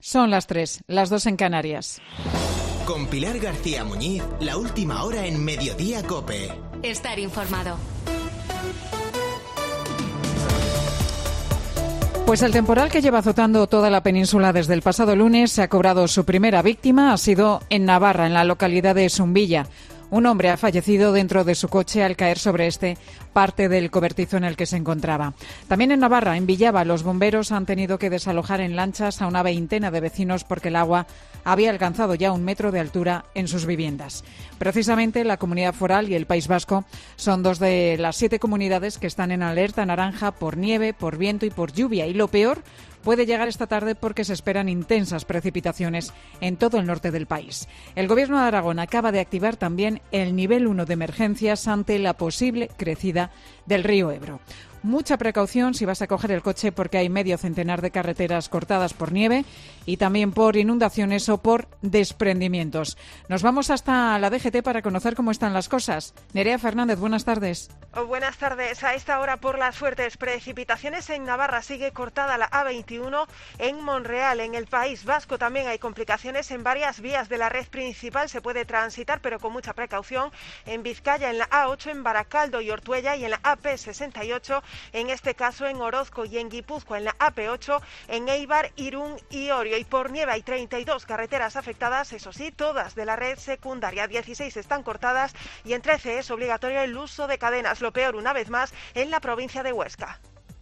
Son las 3, las 2 en Canarias. Con Pilar García Muñiz, la última hora en Mediodía COPE. Estar informado. Pues el temporal que lleva azotando toda la península desde el pasado lunes se ha cobrado su primera víctima. Ha sido en Navarra, en la localidad de Zumbilla. Un hombre ha fallecido dentro de su coche al caer sobre parte del cobertizo en el que se encontraba. También en Navarra, en Villava, los bomberos han tenido que desalojar en lanchas a una veintena de vecinos porque el agua había alcanzado ya 1 metro de altura en sus viviendas. Precisamente la Comunidad Foral y el País Vasco son 2 de las 7 comunidades que están en alerta naranja por nieve, por viento y por lluvia. Y lo peor puede llegar esta tarde porque se esperan intensas precipitaciones en todo el norte del país. El Gobierno de Aragón acaba de activar también el nivel 1 de emergencias ante la posible crecida del río Ebro. Mucha precaución si vas a coger el coche porque hay medio centenar de carreteras cortadas por nieve y también por inundaciones o por desprendimientos. Nos vamos hasta la DGT para conocer cómo están las cosas. Nerea Fernández, buenas tardes. Buenas tardes. A esta hora, por las fuertes precipitaciones en Navarra, sigue cortada la A21 en Monreal. En el País Vasco también hay complicaciones en varias vías de la red principal. Se puede transitar, pero con mucha precaución. En Vizcaya, en la A8, en Baracaldo y Ortuella, y en la AP68, en este caso en Orozco, y en Guipúzcoa, en la AP8, en Eibar, Irún y Orio. Y por nieve hay 32 carreteras afectadas, eso sí, todas de la red secundaria. 16 están cortadas y en 13 es obligatorio el uso de cadenas. Lo peor, una vez más, en la provincia de Huesca.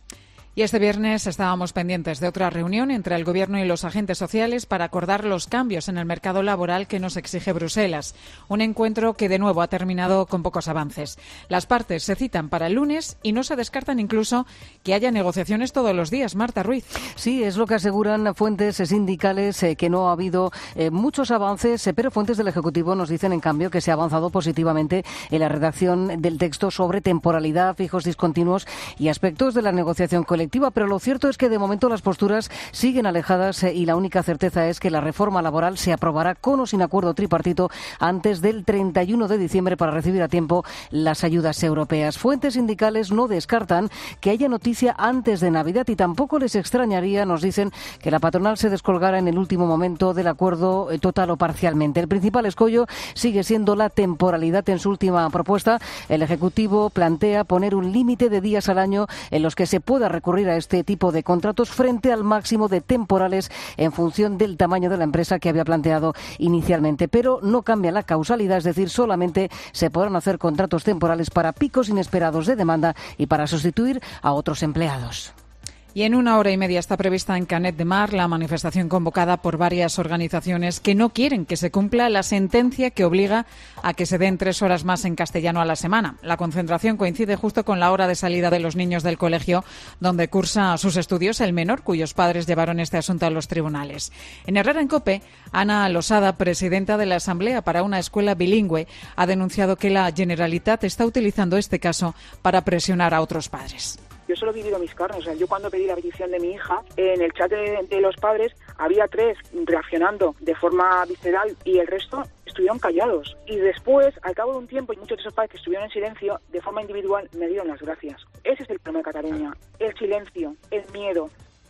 Y este viernes estábamos pendientes de otra reunión entre el Gobierno y los agentes sociales para acordar los cambios en el mercado laboral que nos exige Bruselas. Un encuentro que de nuevo ha terminado con pocos avances. Las partes se citan para el lunes y no se descartan incluso que haya negociaciones todos los días. Marta Ruiz. Sí, es lo que aseguran fuentes sindicales, que no ha habido muchos avances, pero fuentes del Ejecutivo nos dicen en cambio que se ha avanzado positivamente en la redacción del texto sobre temporalidad, fijos discontinuos y aspectos de la negociación colectiva. Pero lo cierto es que de momento las posturas siguen alejadas y la única certeza es que la reforma laboral se aprobará con o sin acuerdo tripartito antes del 31 de diciembre para recibir a tiempo las ayudas europeas. Fuentes sindicales no descartan que haya noticia antes de Navidad y tampoco les extrañaría, nos dicen, que la patronal se descolgara en el último momento del acuerdo total o parcialmente. El principal escollo sigue siendo la temporalidad. En su última propuesta, el Ejecutivo plantea poner un límite de días al año en los que se pueda recurrir a este tipo de contratos frente al máximo de temporales en función del tamaño de la empresa que había planteado inicialmente. Pero no cambia la causalidad, es decir, solamente se podrán hacer contratos temporales para picos inesperados de demanda y para sustituir a otros empleados. Y en 1 hora y media está prevista en Canet de Mar la manifestación convocada por varias organizaciones que no quieren que se cumpla la sentencia que obliga a que se den 3 horas más en castellano a la semana. La concentración coincide justo con la hora de salida de los niños del colegio donde cursa sus estudios el menor, cuyos padres llevaron este asunto a los tribunales. En Herrera en COPE, Ana Losada, presidenta de la Asamblea para una Escuela Bilingüe, ha denunciado que la Generalitat está utilizando este caso para presionar a otros padres. Yo solo he vivido mis carnes. O sea, yo cuando pedí la petición de mi hija, en el chat de los padres había 3 reaccionando de forma visceral y el resto estuvieron callados. Y después, al cabo de un tiempo, y muchos de esos padres que estuvieron en silencio, de forma individual, me dieron las gracias. Ese es el problema de Cataluña. El silencio, el miedo.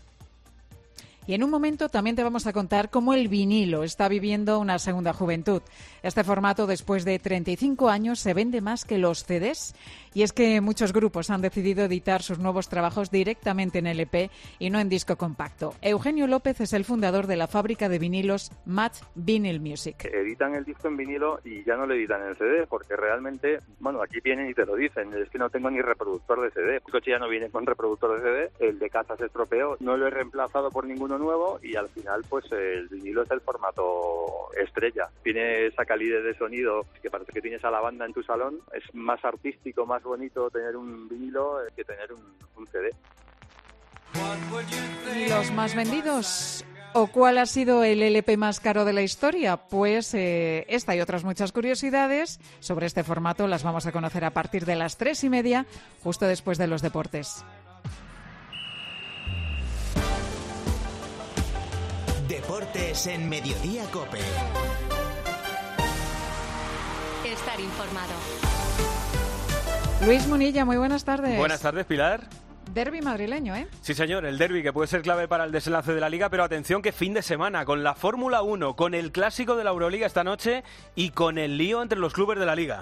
Y en un momento también te vamos a contar cómo el vinilo está viviendo una segunda juventud. Este formato, después de 35 años, se vende más que los CDs. Y es que muchos grupos han decidido editar sus nuevos trabajos directamente en LP y no en disco compacto. Eugenio López es el fundador de la fábrica de vinilos Match Vinyl Music. Editan el disco en vinilo y ya no lo editan en CD, porque realmente, bueno, aquí vienen y te lo dicen, es que no tengo ni reproductor de CD. El coche ya no viene con reproductor de CD, el de casa se estropeó, no lo he reemplazado por ninguno nuevo y al final pues el vinilo es el formato estrella. Tiene esa calidez de sonido que parece que tienes a la banda en tu salón. Es más artístico, más bonito tener un vinilo que tener un CD. ¿Y los más vendidos? ¿O cuál ha sido el LP más caro de la historia? Pues esta y otras muchas curiosidades sobre este formato las vamos a conocer a partir de las 3:30, justo después de los deportes. Deportes en Mediodía COPE. Estar informado. Luis Munilla, muy buenas tardes. Buenas tardes, Pilar. Derbi madrileño, ¿eh? Sí, señor, el derbi que puede ser clave para el desenlace de la Liga, pero atención que fin de semana, con la Fórmula 1, con el clásico de la Euroliga esta noche y con el lío entre los clubes de la Liga.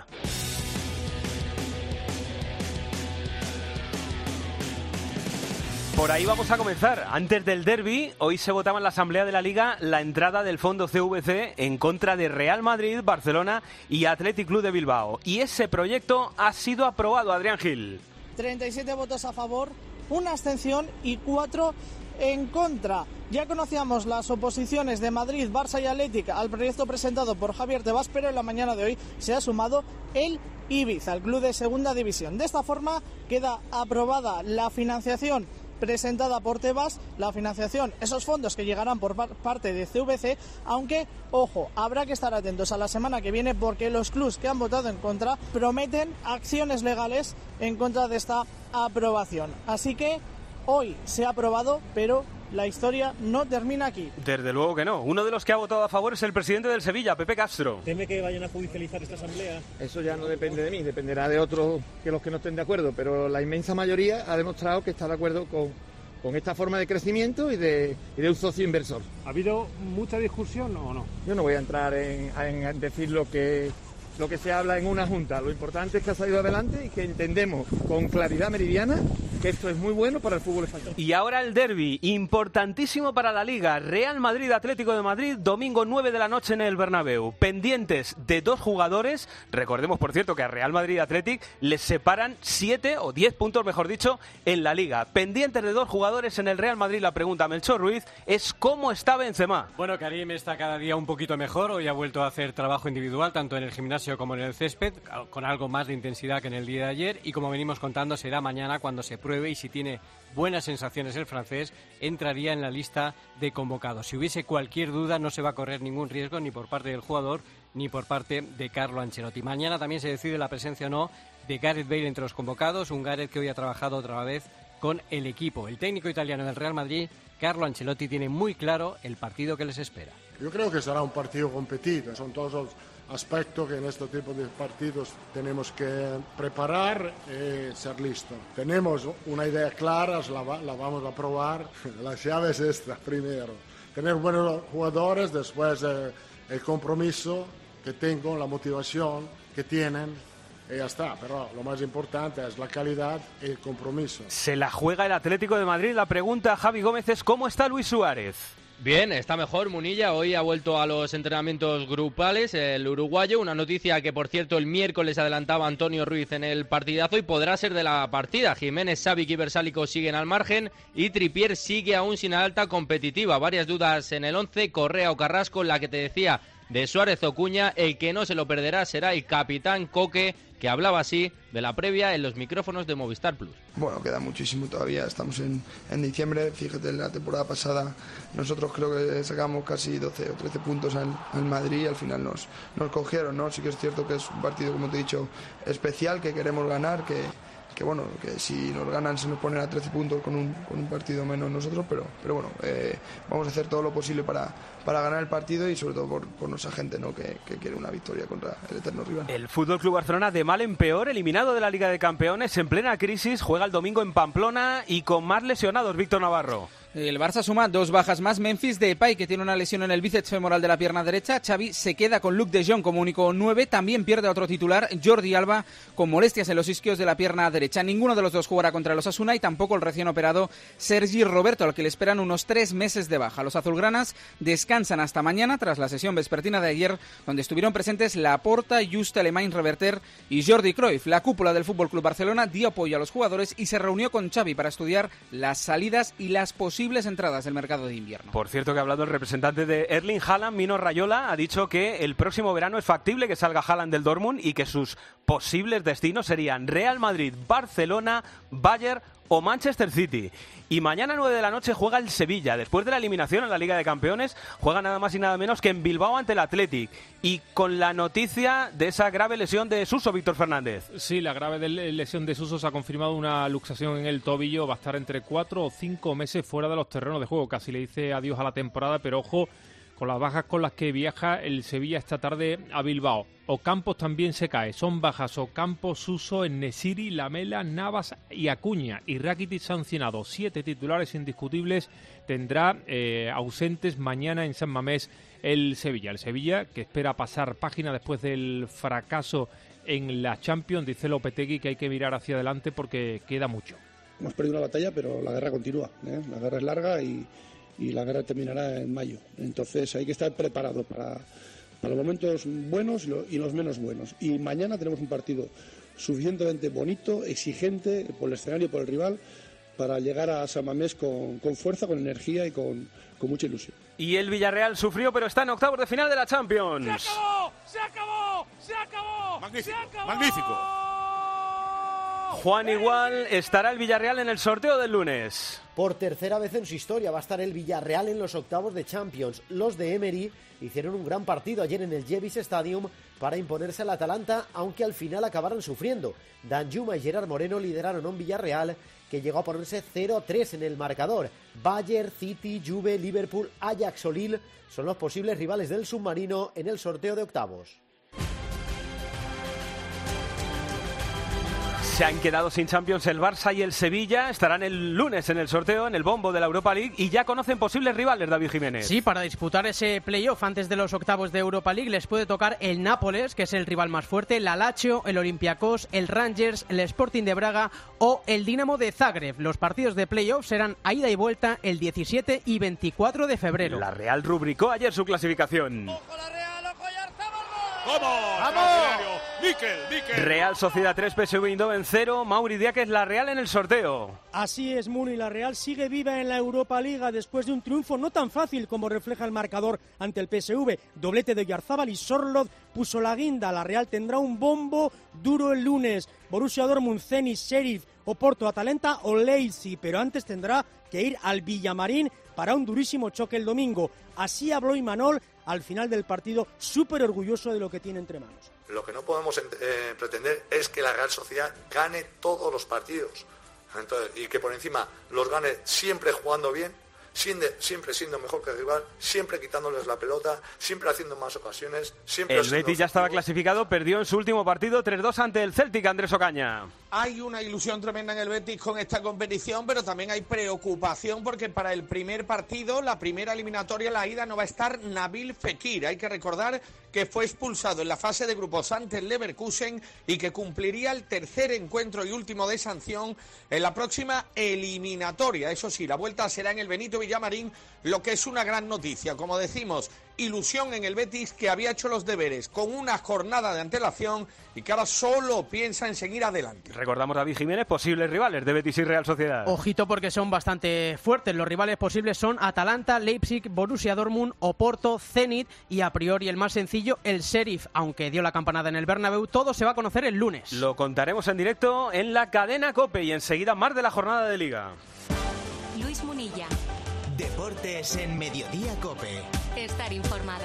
Por ahí vamos a comenzar. Antes del derbi, hoy se votaba en la Asamblea de la Liga la entrada del Fondo CVC en contra de Real Madrid, Barcelona y Athletic Club de Bilbao. Y ese proyecto ha sido aprobado, Adrián Gil. 37 votos a favor, una abstención y 4 en contra. Ya conocíamos las oposiciones de Madrid, Barça y Athletic al proyecto presentado por Javier Tebas, pero en la mañana de hoy se ha sumado el Ibiza, el club de segunda división. De esta forma queda aprobada la financiación presentada por Tebas, la financiación, esos fondos que llegarán por parte de CVC, aunque, ojo, habrá que estar atentos a la semana que viene porque los clubs que han votado en contra prometen acciones legales en contra de esta aprobación. Así que hoy se ha aprobado, pero la historia no termina aquí. Desde luego que no. Uno de los que ha votado a favor es el presidente del Sevilla, Pepe Castro. ¿Teme que vayan a judicializar esta asamblea? Eso ya no depende de mí, dependerá de otros que los que no estén de acuerdo, pero la inmensa mayoría ha demostrado que está de acuerdo con esta forma de crecimiento y de un socio inversor. ¿Ha habido mucha discusión o no? Yo no voy a entrar en decir lo que se habla en una junta. Lo importante es que ha salido adelante y que entendemos con claridad meridiana que esto es muy bueno para el fútbol español. Y ahora el derbi, importantísimo para la Liga. Real Madrid, Atlético de Madrid, domingo 9 de la noche en el Bernabéu. Pendientes de 2 jugadores. Recordemos, por cierto, que a Real Madrid y Athletic les separan 7 o 10 puntos, mejor dicho, en la Liga. Pendientes de 2 jugadores en el Real Madrid. La pregunta a Melchor Ruiz es ¿cómo está Benzema? Bueno, Karim está cada día un poquito mejor. Hoy ha vuelto a hacer trabajo individual, tanto en el gimnasio como en el césped, con algo más de intensidad que en el día de ayer. Y como venimos contando, será mañana cuando se pruebe y si tiene buenas sensaciones el francés, entraría en la lista de convocados. Si hubiese cualquier duda, no se va a correr ningún riesgo ni por parte del jugador ni por parte de Carlo Ancelotti. Mañana también se decide la presencia o no de Gareth Bale entre los convocados, un Gareth que hoy ha trabajado otra vez con el equipo. El técnico italiano del Real Madrid, Carlo Ancelotti, tiene muy claro el partido que les espera. Yo creo que será un partido competido, son todos los aspectos que en este tipo de partidos tenemos que preparar y ser listos. Tenemos una idea clara, la vamos a probar. La llave es esta, primero. Tener buenos jugadores, después el compromiso que tengo, la motivación que tienen. Y ya está, pero lo más importante es la calidad y el compromiso. Se la juega el Atlético de Madrid. La pregunta a Javi Gómez es ¿cómo está Luis Suárez? Bien, está mejor Munilla, hoy ha vuelto a los entrenamientos grupales el uruguayo, una noticia que por cierto el miércoles adelantaba Antonio Ruiz en el partidazo y podrá ser de la partida. Jiménez, Savic y Versálico siguen al margen y Trippier sigue aún sin alta competitiva, varias dudas en el 11, Correa o Carrasco, la que te decía de Suárez o Cuña, el que no se lo perderá será el capitán Coque, que hablaba así de la previa en los micrófonos de Movistar Plus. Bueno, queda muchísimo todavía, estamos en diciembre, fíjate, en la temporada pasada nosotros creo que sacamos casi 12 o 13 puntos al Madrid y al final nos cogieron, ¿no? Sí que es cierto que es un partido, como te he dicho, especial, que queremos ganar, que bueno, que si nos ganan se nos ponen a 13 puntos con un partido menos nosotros, pero bueno, vamos a hacer todo lo posible para ganar el partido y sobre todo por nuestra gente, ¿no? que quiere una victoria contra el eterno rival. El Fútbol Club Barcelona de mal en peor, eliminado de la Liga de Campeones en plena crisis, juega el domingo en Pamplona y con más lesionados, Víctor Navarro. El Barça suma 2 bajas más. Memphis Depay, que tiene una lesión en el bíceps femoral de la pierna derecha. Xavi se queda con Luc de Jong como único 9. También pierde a otro titular, Jordi Alba, con molestias en los isquios de la pierna derecha. Ninguno de los dos jugará contra los Osasuna y tampoco el recién operado Sergi Roberto, al que le esperan unos 3 meses de baja. Los azulgranas descansan hasta mañana tras la sesión vespertina de ayer, donde estuvieron presentes Laporta, Just Alemany, Reverter y Jordi Cruyff. La cúpula del FC Barcelona dio apoyo a los jugadores y se reunió con Xavi para estudiar las salidas y las posibles entradas del mercado de invierno. Por cierto, que ha hablado el representante de Erling Haaland, Mino Raiola, ha dicho que el próximo verano es factible que salga Haaland del Dortmund y que sus posibles destinos serían Real Madrid, Barcelona, Bayern o Manchester City. Y mañana 9 de la noche juega el Sevilla. Después de la eliminación en la Liga de Campeones, juega nada más y nada menos que en Bilbao ante el Athletic. Y con la noticia de esa grave lesión de Suso, Víctor Fernández. Sí, la grave lesión de Suso se ha confirmado, una luxación en el tobillo. Va a estar entre 4 o 5 meses fuera de los terrenos de juego. Casi le dice adiós a la temporada, pero ojo, con las bajas con las que viaja el Sevilla esta tarde a Bilbao. Ocampos también se cae, son bajas Ocampos, Suso, En-Nesyri, Lamela, Navas y Acuña. Y Rakitic sancionado, 7 titulares indiscutibles tendrá ausentes mañana en San Mamés el Sevilla. El Sevilla que espera pasar página después del fracaso en la Champions. Dice Lopetegui que hay que mirar hacia adelante porque queda mucho. Hemos perdido una batalla, pero la guerra continúa, ¿eh? La guerra es larga y la guerra terminará en mayo. Entonces hay que estar preparado para los momentos buenos y los menos buenos. Y mañana tenemos un partido suficientemente bonito, exigente por el escenario, por el rival, para llegar a San Mamés con fuerza, con energía y con mucha ilusión. Y el Villarreal sufrió, pero está en octavos de final de la Champions. ¡Se acabó! ¡Se acabó! ¡Se acabó! ¡Magnífico! ¡Se acabó! ¡Magnífico! Juan, igual estará el Villarreal en el sorteo del lunes. Por tercera vez en su historia va a estar el Villarreal en los octavos de Champions. Los de Emery hicieron un gran partido ayer en el Jevis Stadium para imponerse al Atalanta, aunque al final acabaron sufriendo. Danjuma y Gerard Moreno lideraron a un Villarreal que llegó a ponerse 0-3 en el marcador. Bayern, City, Juve, Liverpool, Ajax o Lille son los posibles rivales del submarino en el sorteo de octavos. Se han quedado sin Champions el Barça y el Sevilla. Estarán el lunes en el sorteo, en el bombo de la Europa League, y ya conocen posibles rivales, David Jiménez. Sí, para disputar ese playoff antes de los octavos de Europa League les puede tocar el Nápoles, que es el rival más fuerte, el Lazio, el Olympiacos, el Rangers, el Sporting de Braga o el Dinamo de Zagreb. Los partidos de playoff serán a ida y vuelta el 17 y 24 de febrero. La Real rubricó ayer su clasificación. ¡Vamos! ¡Vamos! ¡Níquel! Real Sociedad 3, PSV Eindhoven 0. Mauri Díaz, la Real en el sorteo. Así es, Muni. La Real sigue viva en la Europa Liga después de un triunfo no tan fácil como refleja el marcador ante el PSV. Doblete de Oyarzábal y Sorloth puso la guinda. La Real tendrá un bombo duro el lunes. Borussia Dortmund, Zenit, Sheriff, Oporto, Atalanta o Leipzig. Pero antes tendrá que ir al Villamarín para un durísimo choque el domingo. Así habló Imanol al final del partido, súper orgulloso de lo que tiene entre manos. Lo que no podemos pretender es que la Real Sociedad gane todos los partidos. Entonces, y que por encima los gane siempre jugando bien, siempre siendo mejor que el rival, siempre quitándoles la pelota, siempre haciendo más ocasiones. Siempre el Betis ya estaba clasificado, perdió en su último partido 3-2 ante el Celtic, Andrés Ocaña. Hay una ilusión tremenda en el Betis con esta competición, pero también hay preocupación porque para el primer partido, la primera eliminatoria, la ida, no va a estar Nabil Fekir. Hay que recordar que fue expulsado en la fase de grupos ante el Leverkusen y que cumpliría el tercer encuentro y último de sanción en la próxima eliminatoria. Eso sí, la vuelta será en el Benito Villamarín, lo que es una gran noticia. Como decimos, ilusión en el Betis, que había hecho los deberes con una jornada de antelación y que ahora solo piensa en seguir adelante. Recordamos, David Jiménez, posibles rivales de Betis y Real Sociedad. Ojito, porque son bastante fuertes. Los rivales posibles son Atalanta, Leipzig, Borussia Dortmund, Oporto, Zenit y a priori el más sencillo, el Sheriff, aunque dio la campanada en el Bernabéu. Todo se va a conocer el lunes. Lo contaremos en directo en la cadena COPE y enseguida más de la jornada de Liga. Luis Munilla. Deportes en Mediodía COPE. Estar informado.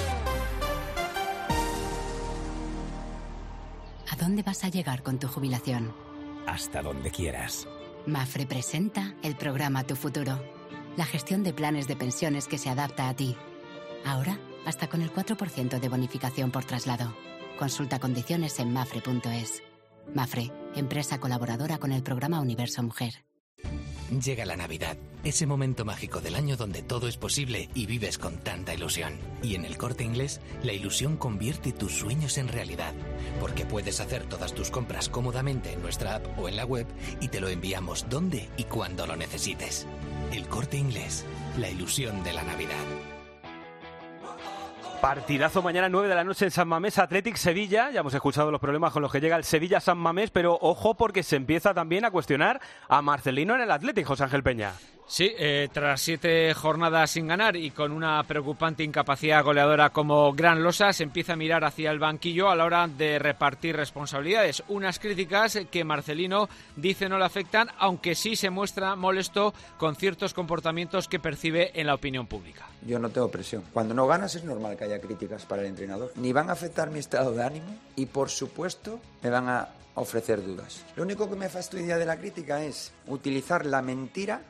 ¿A dónde vas a llegar con tu jubilación? Hasta donde quieras. Mafre presenta el programa Tu Futuro, la gestión de planes de pensiones que se adapta a ti. Ahora, hasta con el 4% de bonificación por traslado. Consulta condiciones en mafre.es. Mafre, empresa colaboradora con el programa Universo Mujer. Llega la Navidad, ese momento mágico del año donde todo es posible y vives con tanta ilusión. Y en El Corte Inglés, la ilusión convierte tus sueños en realidad. Porque puedes hacer todas tus compras cómodamente en nuestra app o en la web y te lo enviamos donde y cuando lo necesites. El Corte Inglés, la ilusión de la Navidad. Partidazo mañana 9 de la noche en San Mamés, Athletic Sevilla. Ya hemos escuchado los problemas con los que llega el Sevilla San Mamés, pero ojo porque se empieza también a cuestionar a Marcelino en el Athletic, José Ángel Peña. Sí, tras 7 jornadas sin ganar y con una preocupante incapacidad goleadora como Gran Losa, se empieza a mirar hacia el banquillo a la hora de repartir responsabilidades. Unas críticas que Marcelino dice no le afectan, aunque sí se muestra molesto con ciertos comportamientos que percibe en la opinión pública. Yo no tengo presión. Cuando no ganas es normal que haya críticas para el entrenador. Ni van a afectar mi estado de ánimo y, por supuesto, me van a ofrecer dudas. Lo único que me fastidia de la crítica es utilizar la mentira para poner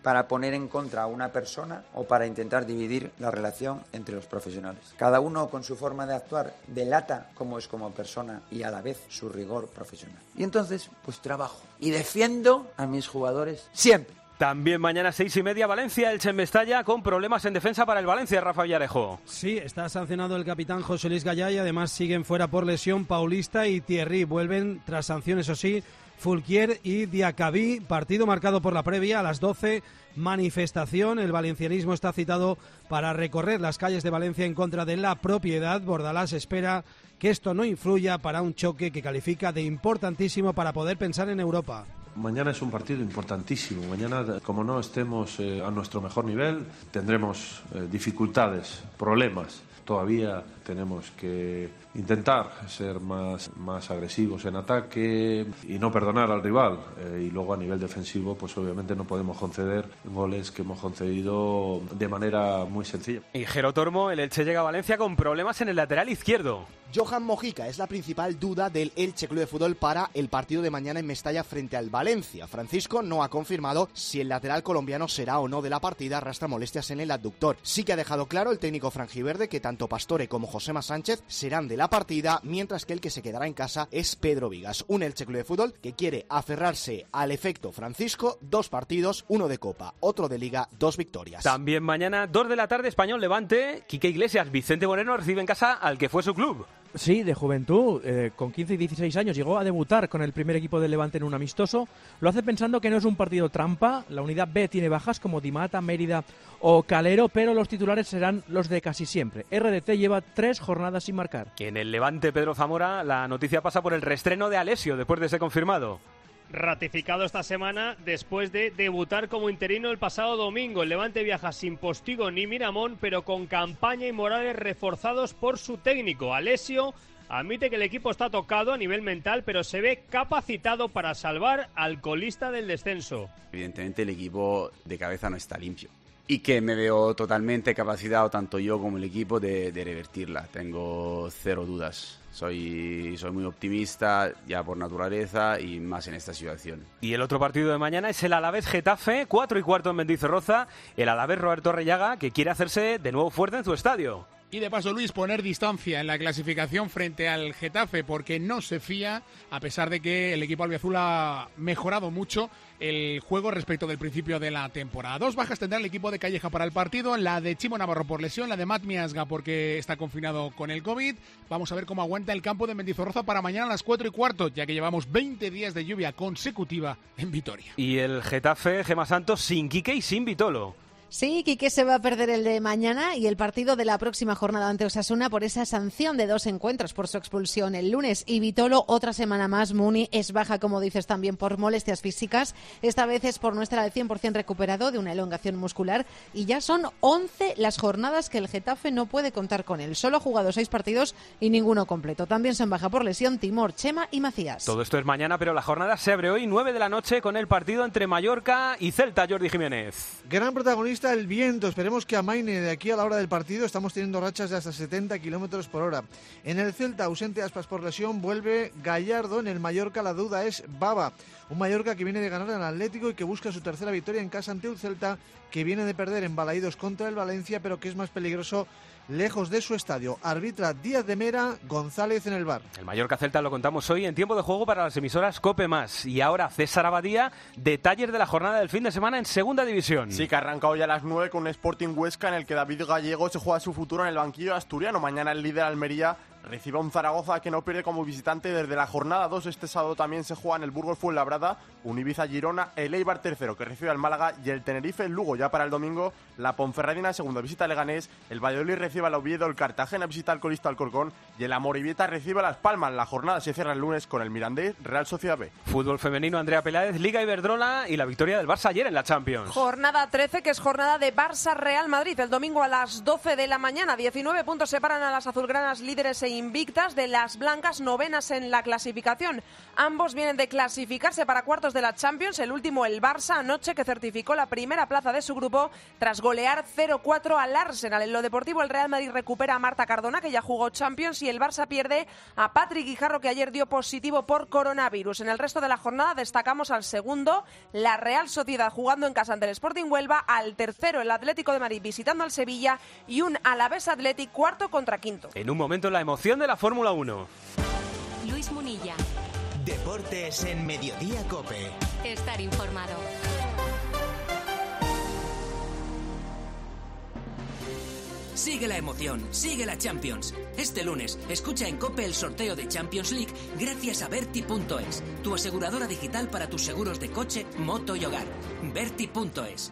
poner en contra a una persona o para intentar dividir la relación entre los profesionales. Cada uno con su forma de actuar delata cómo es como persona y a la vez su rigor profesional. Y entonces, pues trabajo y defiendo a mis jugadores siempre. También mañana 6:30 Valencia, Elche en Mestalla, con problemas en defensa para el Valencia, Rafa Villarejo. Sí, está sancionado el capitán José Luis Gallá y además siguen fuera por lesión Paulista y Thierry. Vuelven tras sanciones, eso sí, Fulquier y Diacabí. Partido marcado por la previa a las 12. Manifestación. El valencianismo está citado para recorrer las calles de Valencia en contra de la propiedad. Bordalás espera que esto no influya para un choque que califica de importantísimo para poder pensar en Europa. Mañana es un partido importantísimo. Mañana, como no estemos a nuestro mejor nivel, tendremos dificultades, problemas. Todavía tenemos que intentar ser más agresivos en ataque y no perdonar al rival. Y luego a nivel defensivo, pues obviamente no podemos conceder goles que hemos concedido de manera muy sencilla. Y Jero Tormo, el Elche llega a Valencia con problemas en el lateral izquierdo. Johan Mojica es la principal duda del Elche Club de Fútbol para el partido de mañana en Mestalla frente al Valencia. Francisco no ha confirmado si el lateral colombiano será o no de la partida, arrastra molestias en el abductor. Sí que ha dejado claro el técnico franjiverde que tanto Pastore como Josema Sánchez serán de la partida, mientras que el que se quedará en casa es Pedro Vigas. Un Elche Club de Fútbol que quiere aferrarse al efecto Francisco, 2 partidos, 1 de Copa, otro de Liga, 2 victorias. También mañana, 2 de la tarde, Español Levante, Quique Iglesias, Vicente Moreno recibe en casa al que fue su club. Sí, de juventud, con 15 y 16 años llegó a debutar con el primer equipo del Levante en un amistoso. Lo hace pensando que no es un partido trampa. La unidad B tiene bajas como Di Mata, Mérida o Calero, pero los titulares serán los de casi siempre. RDT lleva 3 jornadas sin marcar. En el Levante, Pedro Zamora, la noticia pasa por el reestreno de Alessio después de ser confirmado. Ratificado esta semana después de debutar como interino el pasado domingo. El Levante viaja sin Postigo ni Miramón, pero con Campaña y Morales reforzados por su técnico. Alessio admite que el equipo está tocado a nivel mental, pero se ve capacitado para salvar al colista del descenso. Evidentemente el equipo de cabeza no está limpio y que me veo totalmente capacitado, tanto yo como el equipo, de revertirla. Tengo 0 dudas. Soy muy optimista ya por naturaleza y más en esta situación. Y el otro partido de mañana es el Alavés-Getafe, 4:15 en Mendizorroza. El Alavés Roberto Rellaga, que quiere hacerse de nuevo fuerte en su estadio. Y de paso, Luis, poner distancia en la clasificación frente al Getafe, porque no se fía, a pesar de que el equipo albiazul ha mejorado mucho el juego respecto del principio de la temporada. 2 bajas tendrá el equipo de Calleja para el partido, la de Chimo Navarro por lesión, la de Matt Miasga porque está confinado con el COVID. Vamos a ver cómo aguanta el campo de Mendizorroza para mañana a las 4:15, ya que llevamos 20 días de lluvia consecutiva en Vitoria. Y el Getafe, Gemma Santos, sin Quique y sin Vitolo. Sí, Quique se va a perder el de mañana y el partido de la próxima jornada ante Osasuna por esa sanción de 2 encuentros por su expulsión el lunes. Y Vitolo, otra semana más. Muni es baja, como dices, también por molestias físicas. Esta vez es por no estar al 100% recuperado de una elongación muscular. Y ya son 11 las jornadas que el Getafe no puede contar con él. Solo ha jugado 6 partidos y ninguno completo. También son baja por lesión Timor, Chema y Macías. Todo esto es mañana, pero la jornada se abre hoy, 9 de la noche, con el partido entre Mallorca y Celta. Jordi Jiménez. Gran protagonista el viento, esperemos que amaine de aquí a la hora del partido. Estamos teniendo rachas de hasta 70 kilómetros por hora. En el Celta, ausente Aspas por lesión, vuelve Gallardo. En el Mallorca la duda es Baba, un Mallorca que viene de ganar al Atlético y que busca su tercera victoria en casa ante un Celta que viene de perder en Balaídos contra el Valencia, pero que es más peligroso lejos de su estadio. Arbitra Díaz de Mera, González en el VAR. El Mallorca-Celta lo contamos hoy en tiempo de juego para las emisoras COPE+. Y ahora César Abadía, detalles de la jornada del fin de semana en Segunda División. Sí, que ha arrancado ya a las 9 con un Sporting Huesca en el que David Gallego se juega su futuro en el banquillo asturiano. Mañana el líder Almería recibe a un Zaragoza que no pierde como visitante desde la jornada 2. Este sábado también se juega en el Burgos Fuenlabrada, un Ibiza-Girona, el Eibar tercero que recibe al Málaga y el Tenerife Lugo. Ya para el domingo la Ponferradina segunda visita al Leganés, el Valladolid recibe al Oviedo, el Cartagena visita al colista Alcorcón y el Amorebieta recibe a Las Palmas. La jornada se cierra el lunes con el Mirandés Real Sociedad B. Fútbol femenino, Andrea Peláez, Liga Iberdrola y la victoria del Barça ayer en la Champions. Jornada 13, que es jornada de Barça-Real Madrid, el domingo a las 12 de la mañana. 19 puntos separan a las azulgranas líderes e invictas de las blancas, novenas en la clasificación. Ambos vienen de clasificarse para cuartos de la Champions, el último el Barça anoche, que certificó la primera plaza de su grupo tras golear 0-4 al Arsenal. En lo deportivo, el Real Madrid recupera a Marta Cardona, que ya jugó Champions, y el Barça pierde a Patrick Guijarro, que ayer dio positivo por coronavirus. En el resto de la jornada destacamos al segundo, la Real Sociedad jugando en casa ante el Sporting Huelva, al tercero el Atlético de Madrid visitando al Sevilla y un Alavés Athletic cuarto contra quinto. En un momento la emoción de la Fórmula 1. Luis Munilla. Deportes en Mediodía COPE. Estar informado. Sigue la emoción, sigue la Champions. Este lunes, escucha en COPE el sorteo de Champions League gracias a Berti.es, tu aseguradora digital para tus seguros de coche, moto y hogar. Berti.es.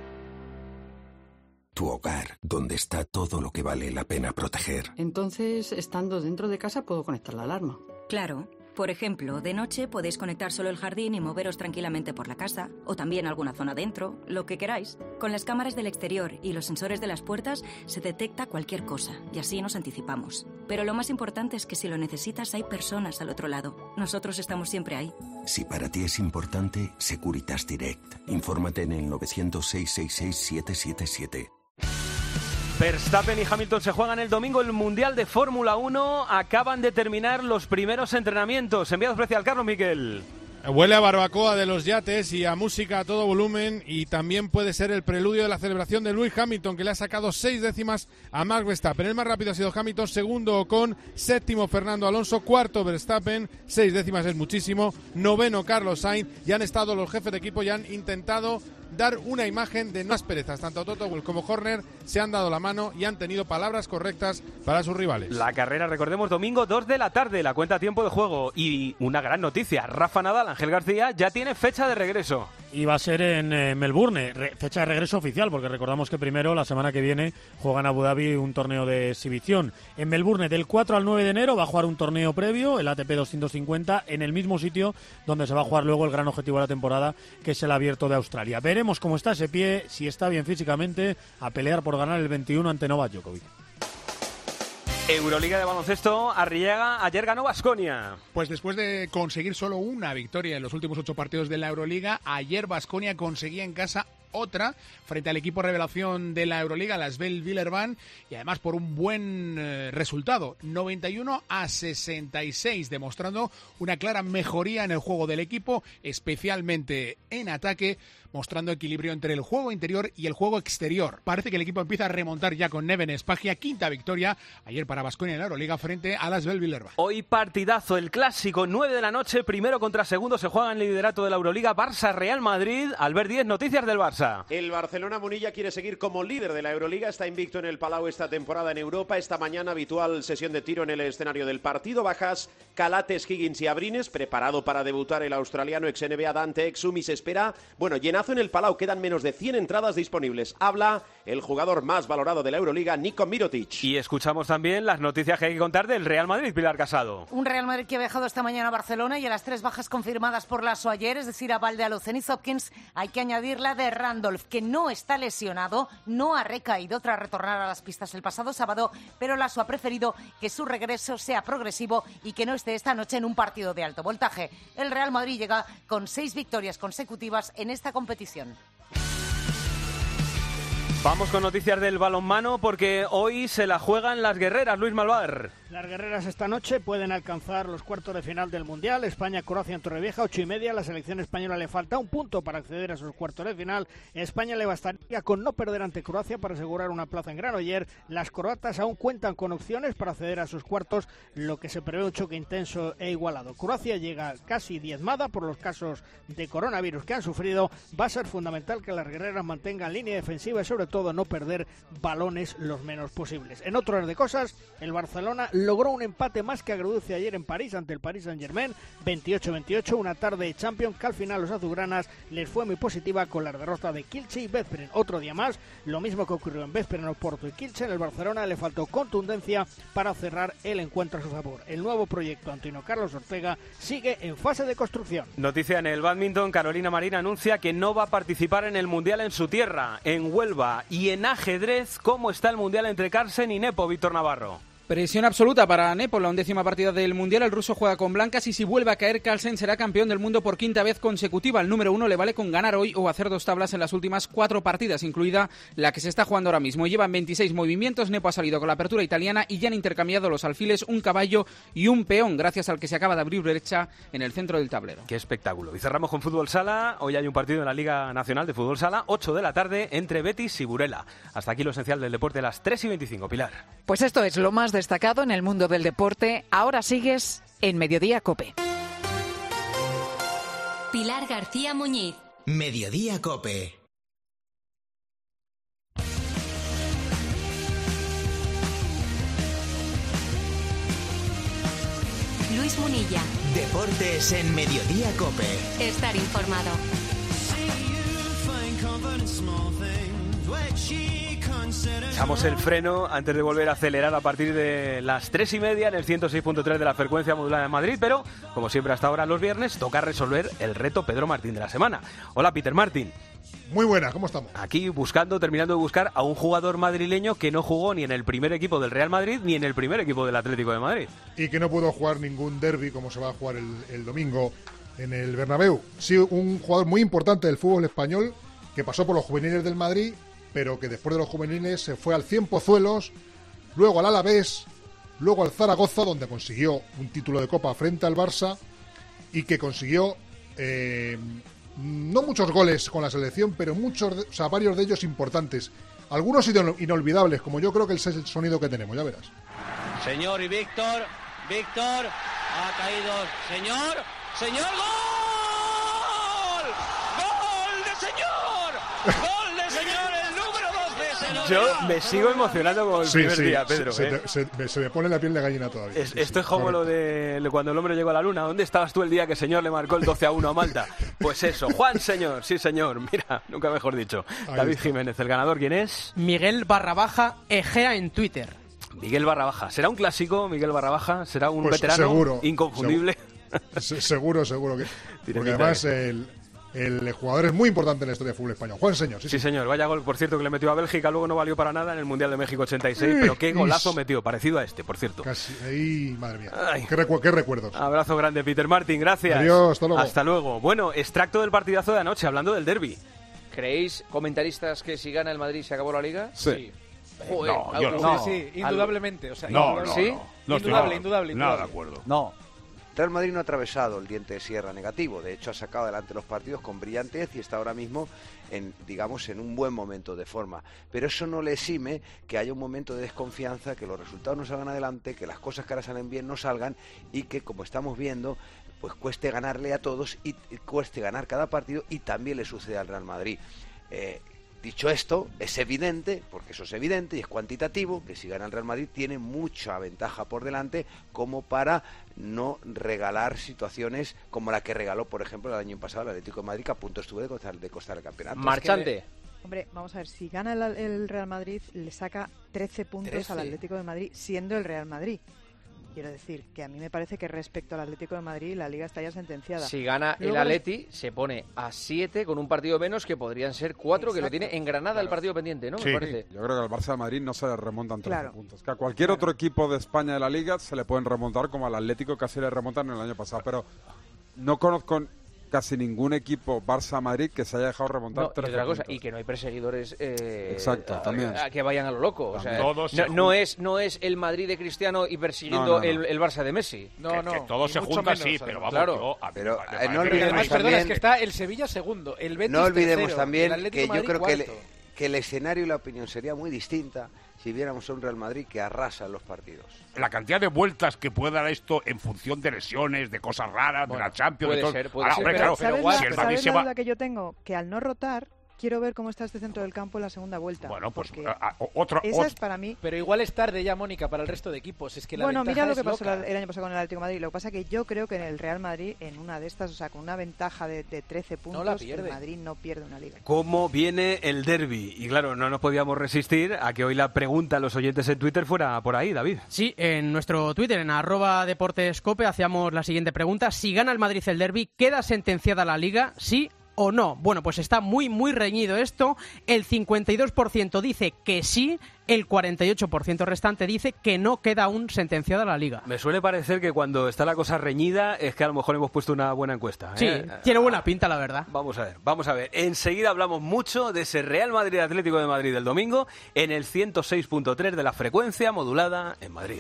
Tu hogar, donde está todo lo que vale la pena proteger. Entonces, estando dentro de casa, puedo conectar la alarma. Claro. Por ejemplo, de noche podéis conectar solo el jardín y moveros tranquilamente por la casa, o también alguna zona dentro, lo que queráis. Con las cámaras del exterior y los sensores de las puertas se detecta cualquier cosa, y así nos anticipamos. Pero lo más importante es que si lo necesitas hay personas al otro lado. Nosotros estamos siempre ahí. Si para ti es importante, Securitas Direct. Infórmate en el 900-666-777. Verstappen y Hamilton se juegan el domingo el Mundial de Fórmula 1. Acaban de terminar los primeros entrenamientos. Enviado especial, Carlos Miquel. Huele a barbacoa de los yates y a música a todo volumen, y también puede ser el preludio de la celebración de Lewis Hamilton, que le ha sacado 6 décimas a Max Verstappen. El más rápido ha sido Hamilton, segundo Ocon, séptimo Fernando Alonso, cuarto Verstappen, 6 décimas es muchísimo, noveno Carlos Sainz, y han estado los jefes de equipo y han intentado dar una imagen de no asperezas. Tanto Toto Wolff como Horner se han dado la mano y han tenido palabras correctas para sus rivales. La carrera, recordemos, domingo 2 de la tarde, la cuenta a tiempo de juego. Y una gran noticia, Rafa Nadal, Ángel García, ya tiene fecha de regreso. Y va a ser en Melbourne, fecha de regreso oficial, porque recordamos que primero, la semana que viene, juega en Abu Dhabi un torneo de exhibición. En Melbourne, del 4 al 9 de enero, va a jugar un torneo previo, el ATP 250, en el mismo sitio donde se va a jugar luego el gran objetivo de la temporada, que es el Abierto de Australia. Veremos cómo está ese pie, si está bien físicamente, a pelear por ganar el 21 ante Novak Djokovic. Euroliga de baloncesto, Arriaga, ayer ganó Baskonia. Pues después de conseguir solo una victoria en los últimos 8 partidos de la Euroliga, ayer Baskonia conseguía en casa otra frente al equipo revelación de la Euroliga, la Svel Villeurbanne, y además por un buen resultado, 91-66, demostrando una clara mejoría en el juego del equipo, especialmente en ataque, mostrando equilibrio entre el juego interior y el juego exterior. Parece que el equipo empieza a remontar ya con Neven Spagia, quinta victoria ayer para Baskonia en la Euroliga frente a la Svel Villeurbanne. Hoy partidazo, el clásico, 9 de la noche, primero contra segundo, se juega en el liderato de la Euroliga, Barça-Real Madrid. Albert Díez, noticias del Barça. El Barcelona Munilla quiere seguir como líder de la Euroliga, está invicto en el Palau esta temporada en Europa. Esta mañana habitual sesión de tiro en el escenario del partido. Bajas Calates, Higgins y Abrines, preparado para debutar el australiano ex-NBA Dante Exum, y se espera, llenazo en el Palau, quedan menos de 100 entradas disponibles. Habla el jugador más valorado de la Euroliga, Niko Mirotic. Y escuchamos también las noticias que hay que contar del Real Madrid, Pilar Casado. Un Real Madrid que ha viajado esta mañana a Barcelona, y a las 3 bajas confirmadas por Lasso ayer, es decir, a Valdealocen y Hopkins, hay que añadir la de Randolph, que no está lesionado, no ha recaído tras retornar a las pistas el pasado sábado, pero Lasso ha preferido que su regreso sea progresivo y que no esté esta noche en un partido de alto voltaje. El Real Madrid llega con 6 victorias consecutivas en esta competición. Vamos con noticias del balonmano, porque hoy se la juegan las guerreras, Luis Malvar. Las guerreras esta noche pueden alcanzar los cuartos de final del Mundial. España-Croacia en Torrevieja, 8:30. La selección española le falta un punto para acceder a sus cuartos de final. España le bastaría con no perder ante Croacia para asegurar una plaza en Granollers. Las croatas aún cuentan con opciones para acceder a sus cuartos, lo que se prevé un choque intenso e igualado. Croacia llega casi diezmada por los casos de coronavirus que han sufrido. Va a ser fundamental que las guerreras mantengan línea defensiva y sobre todo no perder balones los menos posibles. En otro orden de cosas, el Barcelona logró un empate más que agridulce ayer en París ante el Paris Saint-Germain, 28-28, una tarde de Champions que al final los azulgranas les fue muy positiva con la derrota de Kielce y Veszprém. Otro día más, lo mismo que ocurrió en Veszprém, Oporto y Kielce, en el Barcelona le faltó contundencia para cerrar el encuentro a su favor. El nuevo proyecto Antonio Carlos Ortega sigue en fase de construcción. Noticia en el bádminton, Carolina Marín anuncia que no va a participar en el Mundial en su tierra, en Huelva. Y en ajedrez, ¿cómo está el Mundial entre Carlsen y Nepo, Víctor Navarro? Presión absoluta para Nepal, la 11ª partida del Mundial. El ruso juega con blancas y si vuelve a caer, Carlsen será campeón del mundo por 5ª vez consecutiva. El número 1 le vale con ganar hoy o hacer 2 tablas en las últimas 4 partidas, incluida la que se está jugando ahora mismo. Llevan 26 movimientos, Nepo ha salido con la apertura italiana y ya han intercambiado los alfiles, un caballo y un peón, gracias al que se acaba de abrir brecha en el centro del tablero. ¡Qué espectáculo! Y cerramos con Fútbol Sala. Hoy hay un partido en la Liga Nacional de Fútbol Sala, 8 de la tarde, entre Betis y Burela. Hasta aquí lo esencial del deporte a las 3:25. Pilar. Pues esto es lo más destacado en el mundo del deporte. Ahora sigues en Mediodía COPE. Pilar García Muñiz. Mediodía COPE. Luis Munilla. Deportes en Mediodía COPE. Estar informado. Echamos el freno antes de volver a acelerar a partir de las 3:30 en el 106.3 de la frecuencia modulada de Madrid, pero como siempre hasta ahora los viernes toca resolver el reto Pedro Martín de la semana. Hola Peter Martín. Muy buena, ¿cómo estamos? Aquí terminando de buscar a un jugador madrileño que no jugó ni en el primer equipo del Real Madrid ni en el primer equipo del Atlético de Madrid. Y que no pudo jugar ningún derbi como se va a jugar el domingo en el Bernabéu. Sí, un jugador muy importante del fútbol español que pasó por los juveniles del Madrid, pero que después de los juveniles se fue al 100 Pozuelos, luego al Alavés, luego al Zaragoza, donde consiguió un título de Copa frente al Barça y que consiguió no muchos goles con la selección, pero varios de ellos importantes. Algunos inolvidables, como yo creo que es el sonido que tenemos, ya verás. Señor y Víctor, ha caído, señor, ¡gol! ¡Gol de señor! ¡Gol de señor! El número 12. Yo me sigo emocionando con el primer día, Pedro. Se me pone la piel de gallina todavía. Esto es como lo de cuando el hombre llegó a la luna. ¿Dónde estabas tú el día que el señor le marcó el 12-1 a Malta? Pues eso, Juan Señor, sí señor. Mira, nunca mejor dicho. Ahí David está. Jiménez, el ganador, ¿quién es? Miguel Egea en Twitter. Miguel _. ¿Será un clásico, Miguel _? ¿Será un veterano seguro, inconfundible? Seguro que. Porque además el jugador es muy importante en la historia del fútbol español. Juan Señor. Sí, señor. Vaya gol, por cierto, que le metió a Bélgica. Luego no valió para nada en el Mundial de México 86. Pero qué golazo metió, parecido a este, por cierto. Casi. Ahí, madre mía. Qué recuerdos. Abrazo grande, Peter Martín. Gracias. Adiós, hasta luego. Hasta luego. Bueno, extracto del partidazo de anoche, hablando del derbi. ¿Creéis, comentaristas, que si gana el Madrid se acabó la Liga? Sí. Joder, no, yo no. Sí, indudablemente. O sea, indudable. Nada de acuerdo. No. Real Madrid no ha atravesado el diente de sierra negativo, de hecho ha sacado adelante los partidos con brillantez y está ahora mismo en un buen momento de forma, pero eso no le exime que haya un momento de desconfianza, que los resultados no salgan adelante, que las cosas que ahora salen bien no salgan y que, como estamos viendo, pues cueste ganarle a todos y cueste ganar cada partido, y también le sucede al Real Madrid. Dicho esto, es evidente, porque eso es evidente y es cuantitativo, que si gana el Real Madrid tiene mucha ventaja por delante como para no regalar situaciones como la que regaló, por ejemplo, el año pasado el Atlético de Madrid, que a punto estuvo de costar el campeonato. Marchante. Hombre, vamos a ver, si gana el Real Madrid le saca 13 puntos al Atlético de Madrid, siendo el Real Madrid. Quiero decir que a mí me parece que respecto al Atlético de Madrid la Liga está ya sentenciada. Si gana el Atleti se pone a 7 con un partido menos, que podrían ser 4. Exacto. Que lo tiene en Granada el partido pendiente, ¿no? Sí. Me parece. Yo creo que al Barça de Madrid no se le remontan 13 puntos. Que a cualquier otro equipo de España de la Liga se le pueden remontar, como al Atlético casi le remontan el año pasado. Pero no conozco casi ningún equipo Barça-Madrid que se haya dejado remontar 13 otra cosa, puntos. Y que no hay perseguidores Exacto, también. Que vayan a lo loco. O sea, no es el Madrid de Cristiano y persiguiendo el Barça de Messi. Que todo se junta, menos, sí, pero vamos, claro. Pero no olvidemos también... es que está el Sevilla segundo, el Betis no olvidemos tercero, también el que yo creo cuarto. que el escenario y la opinión sería muy distinta si viéramos a un Real Madrid que arrasa en los partidos. La cantidad de vueltas que puede dar esto en función de lesiones, de cosas raras, de la Champions... Puede ser. Hombre, claro, ¿sabes si el Madrid la duda que yo tengo? Que al no rotar, quiero ver cómo está este centro del campo en la segunda vuelta. Bueno, pues esa es para mí. Pero igual es tarde ya, Mónica, para el resto de equipos. Es que la mira lo que pasó loca. el año pasado con el Atlético de Madrid. Lo que pasa es que yo creo que en el Real Madrid, en una de estas, o sea, con una ventaja de 13 puntos, el Madrid no pierde una liga. ¿Cómo viene el derbi? Y claro, no nos podíamos resistir a que hoy la pregunta a los oyentes en Twitter fuera por ahí, David. Sí, en nuestro Twitter, en @deportescope, hacíamos la siguiente pregunta. Si gana el Madrid el derbi, ¿queda sentenciada la liga? ¿Sí o no. Bueno, pues está muy, muy reñido esto. El 52% dice que sí, el 48% restante dice que no queda aún sentenciada la Liga. Me suele parecer que cuando está la cosa reñida es que a lo mejor hemos puesto una buena encuesta. Sí, tiene buena pinta, la verdad. Vamos a ver. Enseguida hablamos mucho de ese Real Madrid Atlético de Madrid del domingo en el 106.3 de la frecuencia modulada en Madrid.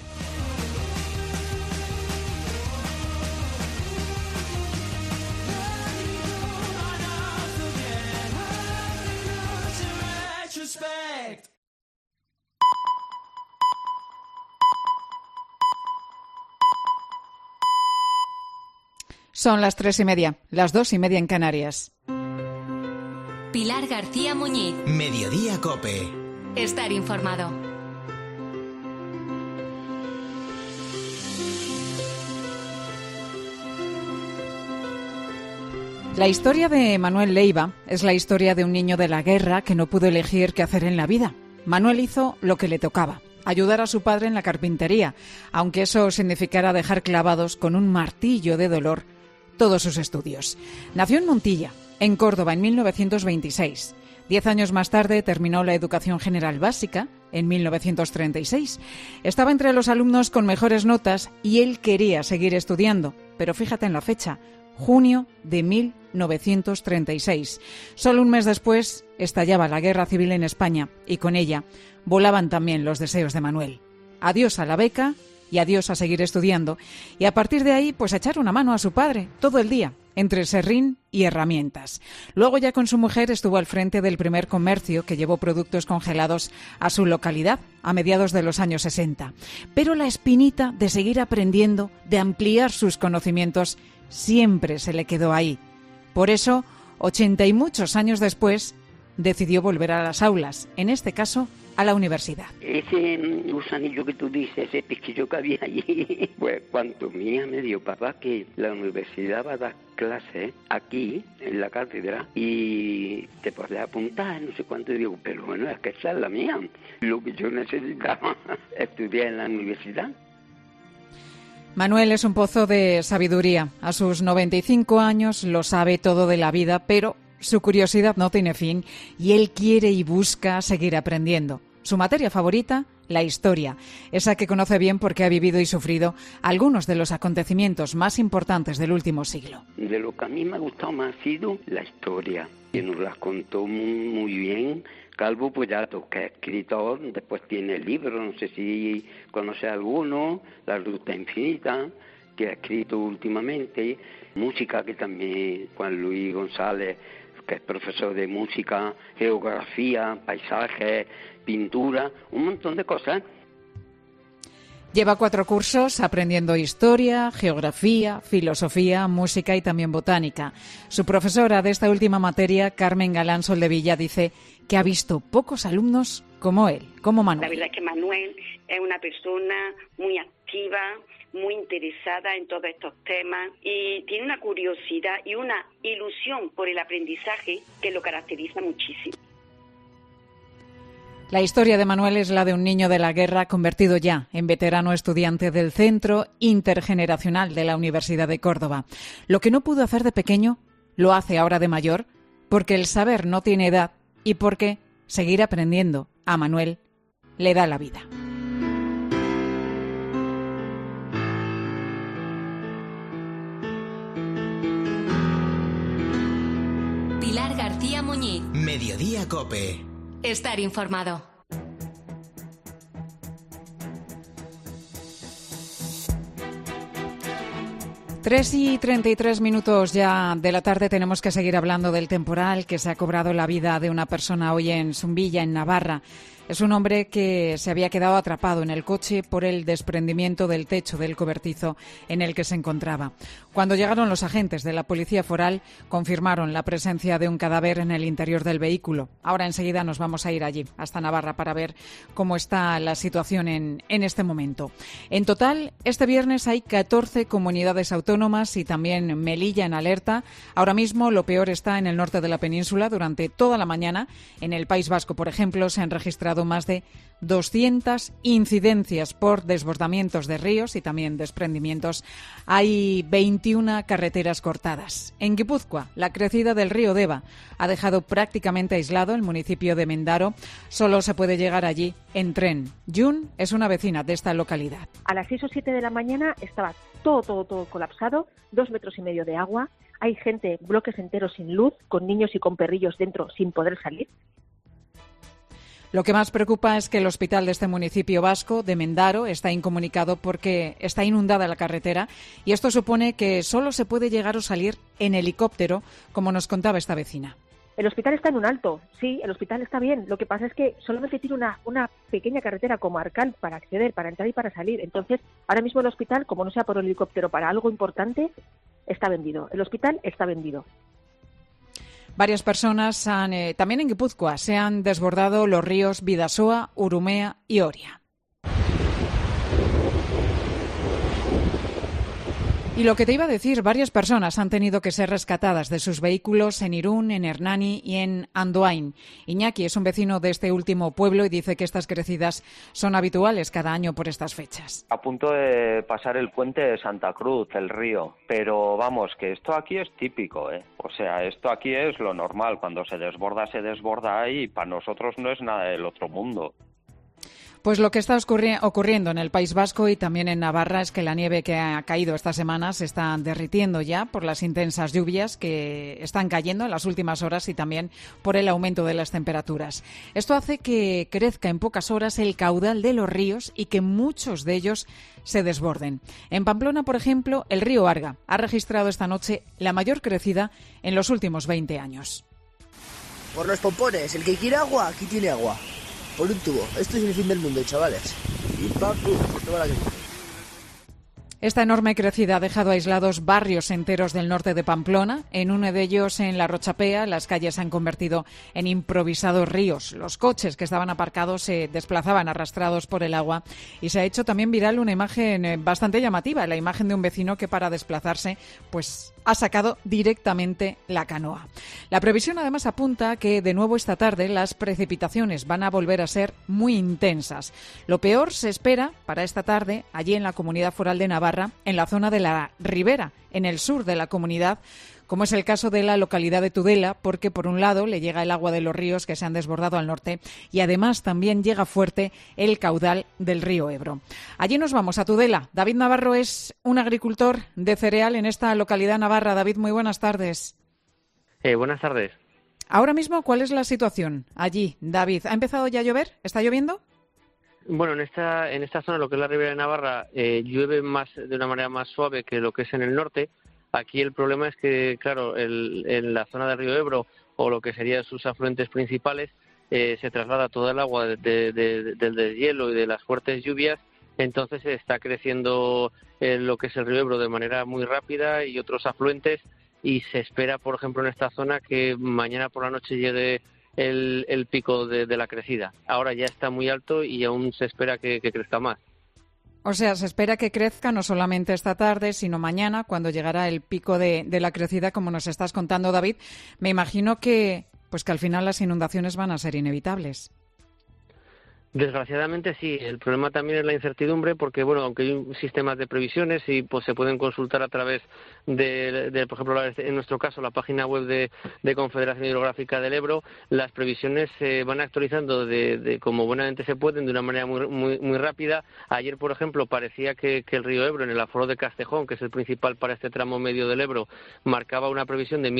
Son las 3:30, las 2:30 en Canarias. Pilar García Muñiz. Mediodía COPE. Estar informado. La historia de Manuel Leiva es la historia de un niño de la guerra que no pudo elegir qué hacer en la vida. Manuel hizo lo que le tocaba, ayudar a su padre en la carpintería, aunque eso significara dejar clavados con un martillo de dolor todos sus estudios. Nació en Montilla, en Córdoba, en 1926. 10 años más tarde terminó la educación general básica, en 1936. Estaba entre los alumnos con mejores notas y él quería seguir estudiando, pero fíjate en la fecha, junio de 1936. Solo un mes después estallaba la guerra civil en España y con ella volaban también los deseos de Manuel. Adiós a la beca y adiós a seguir estudiando. Y a partir de ahí, pues a echar una mano a su padre todo el día, entre serrín y herramientas. Luego ya con su mujer estuvo al frente del primer comercio que llevó productos congelados a su localidad a mediados de los años 60. Pero la espinita de seguir aprendiendo, de ampliar sus conocimientos, siempre se le quedó ahí. Por eso, 80 y muchos años después, decidió volver a las aulas, en este caso, a la universidad. Ese gusanillo que tú dices, ese piquillo que había allí, pues cuando me dio papá que la universidad va a dar clases aquí, en la cátedra, y te podés apuntar, no sé cuánto, y digo, pero bueno, es que esa es la mía, lo que yo necesitaba, estudiar en la universidad. Manuel es un pozo de sabiduría. A sus 95 años lo sabe todo de la vida, pero su curiosidad no tiene fin y él quiere y busca seguir aprendiendo. Su materia favorita, la historia, esa que conoce bien porque ha vivido y sufrido algunos de los acontecimientos más importantes del último siglo. De lo que a mí me ha gustado más ha sido la historia, que nos las contó muy bien. Calvo, pues ya que es escritor, después tiene libros, no sé si conoce alguno, La Ruta Infinita, que ha escrito últimamente, música, que también Juan Luis González, que es profesor de música, geografía, paisajes, pintura, un montón de cosas. Lleva 4 cursos aprendiendo historia, geografía, filosofía, música y también botánica. Su profesora de esta última materia, Carmen Galán Soldevilla, dice que ha visto pocos alumnos como él, como Manuel. La verdad es que Manuel es una persona muy activa, muy interesada en todos estos temas y tiene una curiosidad y una ilusión por el aprendizaje que lo caracteriza muchísimo. La historia de Manuel es la de un niño de la guerra convertido ya en veterano estudiante del Centro Intergeneracional de la Universidad de Córdoba. Lo que no pudo hacer de pequeño, lo hace ahora de mayor, porque el saber no tiene edad y porque seguir aprendiendo a Manuel le da la vida. Pilar García Muñiz. Mediodía COPE. Estar informado. Tres y 33 minutos ya de la tarde. Tenemos que seguir hablando del temporal que se ha cobrado la vida de una persona hoy en Zumbilla, en Navarra. Es un hombre que se había quedado atrapado en el coche por el desprendimiento del techo del cobertizo en el que se encontraba. Cuando llegaron los agentes de la Policía Foral, confirmaron la presencia de un cadáver en el interior del vehículo. Ahora enseguida nos vamos a ir allí, hasta Navarra, para ver cómo está la situación en este momento. En total, este viernes hay 14 comunidades autónomas y también Melilla en alerta. Ahora mismo lo peor está en el norte de la península. Durante toda la mañana, en el País Vasco, por ejemplo, se han registrado registrado más de 200 incidencias por desbordamientos de ríos y también desprendimientos. Hay 21 carreteras cortadas. En Guipúzcoa, la crecida del río Deva ha dejado prácticamente aislado el municipio de Mendaro. Solo se puede llegar allí en tren. Jun es una vecina de esta localidad. A las 6 o 7 de la mañana estaba todo colapsado, 2,5 metros de agua. Hay gente, bloques enteros sin luz, con niños y con perrillos dentro sin poder salir. Lo que más preocupa es que el hospital de este municipio vasco, de Mendaro, está incomunicado porque está inundada la carretera y esto supone que solo se puede llegar o salir en helicóptero, como nos contaba esta vecina. El hospital está en un alto, sí, el hospital está bien. Lo que pasa es que solamente tiene una pequeña carretera comarcal para acceder, para entrar y para salir. Entonces, ahora mismo el hospital, como no sea por helicóptero para algo importante, está vendido. El hospital está vendido. Varias personas también en Guipúzcoa se han desbordado los ríos Bidasoa, Urumea y Oria. Y lo que te iba a decir, varias personas han tenido que ser rescatadas de sus vehículos en Irún, en Hernani y en Andoain. Iñaki es un vecino de este último pueblo y dice que estas crecidas son habituales cada año por estas fechas. A punto de pasar el puente de Santa Cruz, el río, pero vamos, que esto aquí es típico, ¿eh? O sea, esto aquí es lo normal, cuando se desborda y para nosotros no es nada del otro mundo. Pues lo que está ocurriendo en el País Vasco y también en Navarra es que la nieve que ha caído esta semana se está derritiendo ya por las intensas lluvias que están cayendo en las últimas horas y también por el aumento de las temperaturas. Esto hace que crezca en pocas horas el caudal de los ríos y que muchos de ellos se desborden. En Pamplona, por ejemplo, el río Arga ha registrado esta noche la mayor crecida en los últimos 20 años. Por los pompones, el que quiere agua, aquí tiene agua. Por un tubo. Esto es el fin del mundo, chavales. Y esta enorme crecida ha dejado aislados barrios enteros del norte de Pamplona. En uno de ellos, en La Rochapea, las calles se han convertido en improvisados ríos. Los coches que estaban aparcados se desplazaban arrastrados por el agua y se ha hecho también viral una imagen bastante llamativa, la imagen de un vecino que para desplazarse pues ha sacado directamente la canoa. La previsión además apunta a que de nuevo esta tarde las precipitaciones van a volver a ser muy intensas. Lo peor se espera para esta tarde allí en la Comunidad Foral de Navarra, en la zona de la Ribera, en el sur de la comunidad, como es el caso de la localidad de Tudela, porque por un lado le llega el agua de los ríos que se han desbordado al norte y además también llega fuerte el caudal del río Ebro. Allí nos vamos, a Tudela. David Navarro es un agricultor de cereal en esta localidad navarra. David, muy buenas tardes. Buenas tardes. Ahora mismo, ¿cuál es la situación allí, David? ¿Ha empezado ya a llover? ¿Está lloviendo? Bueno, en esta zona, lo que es la Ribera de Navarra, llueve de una manera más suave que lo que es en el norte. Aquí el problema es que, claro, en la zona del río Ebro, o lo que serían sus afluentes principales, se traslada toda el agua del deshielo y de las fuertes lluvias, entonces está creciendo lo que es el río Ebro de manera muy rápida y otros afluentes, y se espera, por ejemplo, en esta zona que mañana por la noche llegue el pico de la crecida. Ahora ya está muy alto y aún se espera que crezca más. O sea, se espera que crezca no solamente esta tarde, sino mañana, cuando llegará el pico de la crecida, como nos estás contando, David. Me imagino que al final las inundaciones van a ser inevitables. Desgraciadamente sí, el problema también es la incertidumbre porque, bueno, aunque hay sistemas de previsiones y pues se pueden consultar a través de por ejemplo, en nuestro caso, la página web de Confederación Hidrográfica del Ebro, las previsiones se van actualizando de como buenamente se pueden, de una manera muy rápida. Ayer, por ejemplo, parecía que el río Ebro, en el aforo de Castejón, que es el principal para este tramo medio del Ebro, marcaba una previsión de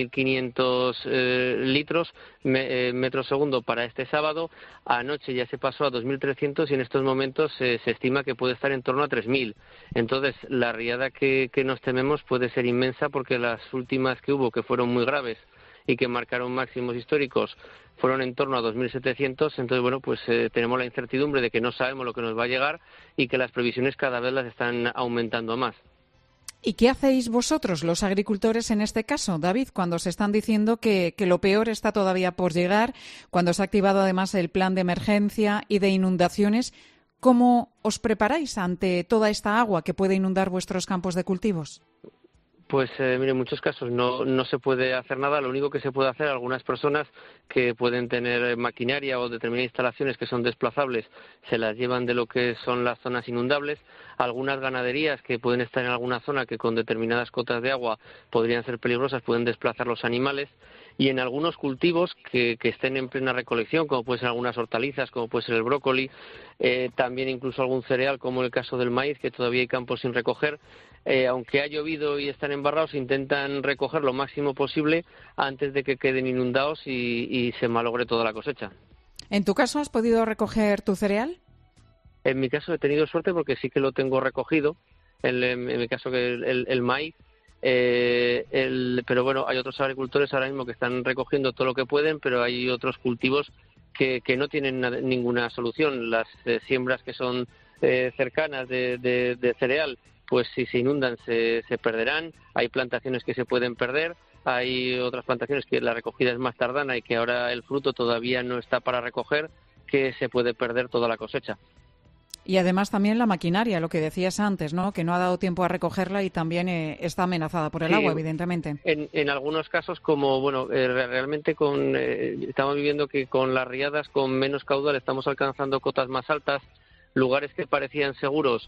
1.500 litros metros segundo para este sábado. Anoche ya se pasó a 2.300 y en estos momentos se estima que puede estar en torno a 3.000. Entonces, la riada que nos tememos puede ser inmensa porque las últimas que hubo, que fueron muy graves y que marcaron máximos históricos, fueron en torno a 2.700. Entonces, bueno, pues tenemos la incertidumbre de que no sabemos lo que nos va a llegar y que las previsiones cada vez las están aumentando más. ¿Y qué hacéis vosotros, los agricultores, en este caso, David, cuando se están diciendo que lo peor está todavía por llegar, cuando se ha activado además el plan de emergencia y de inundaciones? ¿Cómo os preparáis ante toda esta agua que puede inundar vuestros campos de cultivos? Pues mire, en muchos casos no se puede hacer nada. Lo único que se puede hacer, algunas personas que pueden tener maquinaria o determinadas instalaciones que son desplazables, se las llevan de lo que son las zonas inundables. Algunas ganaderías que pueden estar en alguna zona que con determinadas cotas de agua podrían ser peligrosas, pueden desplazar los animales. Y en algunos cultivos que estén en plena recolección, como pueden ser algunas hortalizas, como puede ser el brócoli, también incluso algún cereal, como el caso del maíz, que todavía hay campos sin recoger, aunque ha llovido y están embarrados, intentan recoger lo máximo posible antes de que queden inundados y se malogre toda la cosecha. ¿En tu caso has podido recoger tu cereal? En mi caso he tenido suerte porque sí que lo tengo recogido, en mi caso que el maíz. Pero bueno, hay otros agricultores ahora mismo que están recogiendo todo lo que pueden, pero hay otros cultivos que no tienen ninguna solución. Las siembras que son cercanas de cereal, pues si se inundan se perderán. Hay plantaciones que se pueden perder, hay otras plantaciones que la recogida es más tardana y que ahora el fruto todavía no está para recoger, que se puede perder toda la cosecha. Y además también la maquinaria, lo que decías antes, ¿no? Que no ha dado tiempo a recogerla y también está amenazada por el agua, evidentemente. En algunos casos, como realmente estamos viviendo que con las riadas con menos caudal estamos alcanzando cotas más altas, lugares que parecían seguros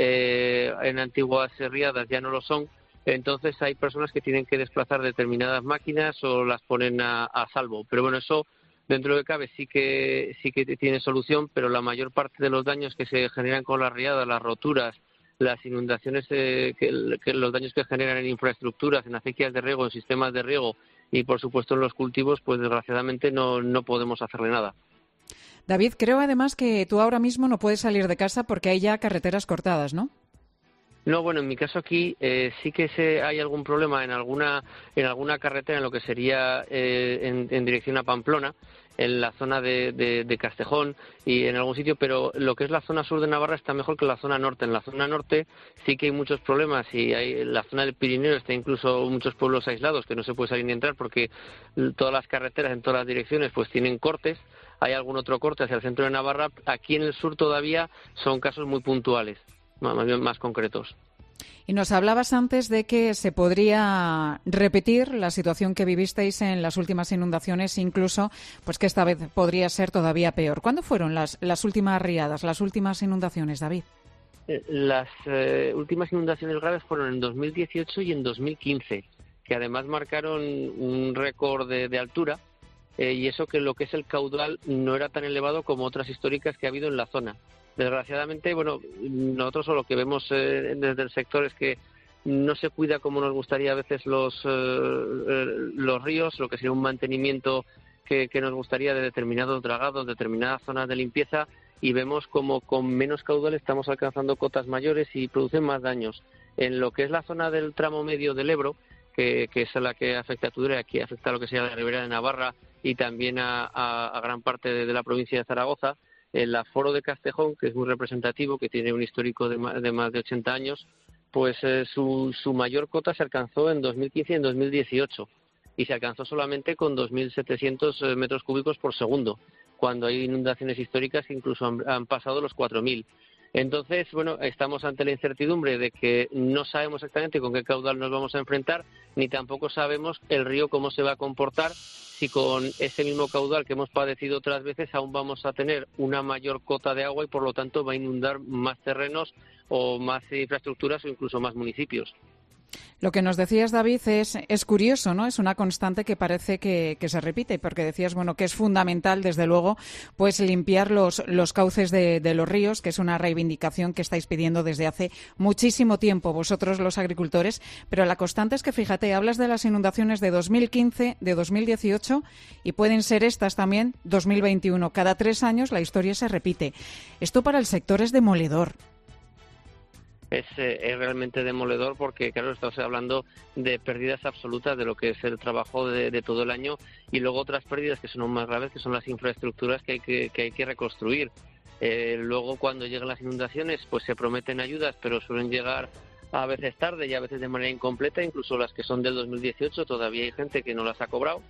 en antiguas riadas ya no lo son. Entonces hay personas que tienen que desplazar determinadas máquinas o las ponen a salvo. Pero bueno, eso dentro de lo que cabe sí que tiene solución, pero la mayor parte de los daños que se generan con las riadas, las roturas, las inundaciones, los daños que generan en infraestructuras, en acequias de riego, en sistemas de riego y por supuesto en los cultivos, pues desgraciadamente no podemos hacerle nada. David, creo además que tú ahora mismo no puedes salir de casa porque hay ya carreteras cortadas, ¿no? No, bueno, en mi caso aquí sí que hay algún problema en alguna carretera, en lo que sería en dirección a Pamplona, en la zona de Castejón y en algún sitio, pero lo que es la zona sur de Navarra está mejor que la zona norte. En la zona norte sí que hay muchos problemas y en la zona del Pirineo está incluso muchos pueblos aislados que no se puede salir ni entrar porque todas las carreteras en todas las direcciones pues tienen cortes. Hay algún otro corte hacia el centro de Navarra. Aquí en el sur todavía son casos muy puntuales, más concretos. Y nos hablabas antes de que se podría repetir la situación que vivisteis en las últimas inundaciones, incluso pues que esta vez podría ser todavía peor. ¿Cuándo fueron las últimas riadas, las últimas inundaciones, David? Las últimas inundaciones graves fueron en 2018 y en 2015, que además marcaron un récord de altura, y eso que lo que es el caudal no era tan elevado como otras históricas que ha habido en la zona. Desgraciadamente, bueno, nosotros lo que vemos desde el sector es que no se cuida como nos gustaría a veces los ríos, lo que sería un mantenimiento que nos gustaría de determinados dragados, determinadas zonas de limpieza, y vemos como con menos caudal estamos alcanzando cotas mayores y producen más daños. En lo que es la zona del tramo medio del Ebro, que es la que afecta a Tudela, aquí afecta a lo que sea la Ribera de Navarra y también a gran parte de la provincia de Zaragoza, el aforo de Castejón, que es muy representativo, que tiene un histórico de más de 80 años, pues su mayor cota se alcanzó en 2015 y en 2018, y se alcanzó solamente con 2.700 metros cúbicos por segundo, cuando hay inundaciones históricas que incluso han pasado los 4.000. Entonces, bueno, estamos ante la incertidumbre de que no sabemos exactamente con qué caudal nos vamos a enfrentar, ni tampoco sabemos el río cómo se va a comportar, si con ese mismo caudal que hemos padecido otras veces aún vamos a tener una mayor cota de agua y por lo tanto va a inundar más terrenos o más infraestructuras o incluso más municipios. Lo que nos decías, David, es curioso, ¿no? Es una constante que parece que se repite, porque decías, bueno, que es fundamental, desde luego, pues limpiar los cauces de los ríos, que es una reivindicación que estáis pidiendo desde hace muchísimo tiempo vosotros, los agricultores, pero la constante es que, fíjate, hablas de las inundaciones de 2015, de 2018 y pueden ser estas también 2021. Cada 3 años la historia se repite. Esto para el sector es demoledor. Es realmente demoledor porque, claro, estamos hablando de pérdidas absolutas de lo que es el trabajo de todo el año y luego otras pérdidas que son aún más graves, que son las infraestructuras que hay que reconstruir. Luego, cuando llegan las inundaciones, pues se prometen ayudas, pero suelen llegar a veces tarde y a veces de manera incompleta, incluso las que son del 2018, todavía hay gente que no las ha cobrado.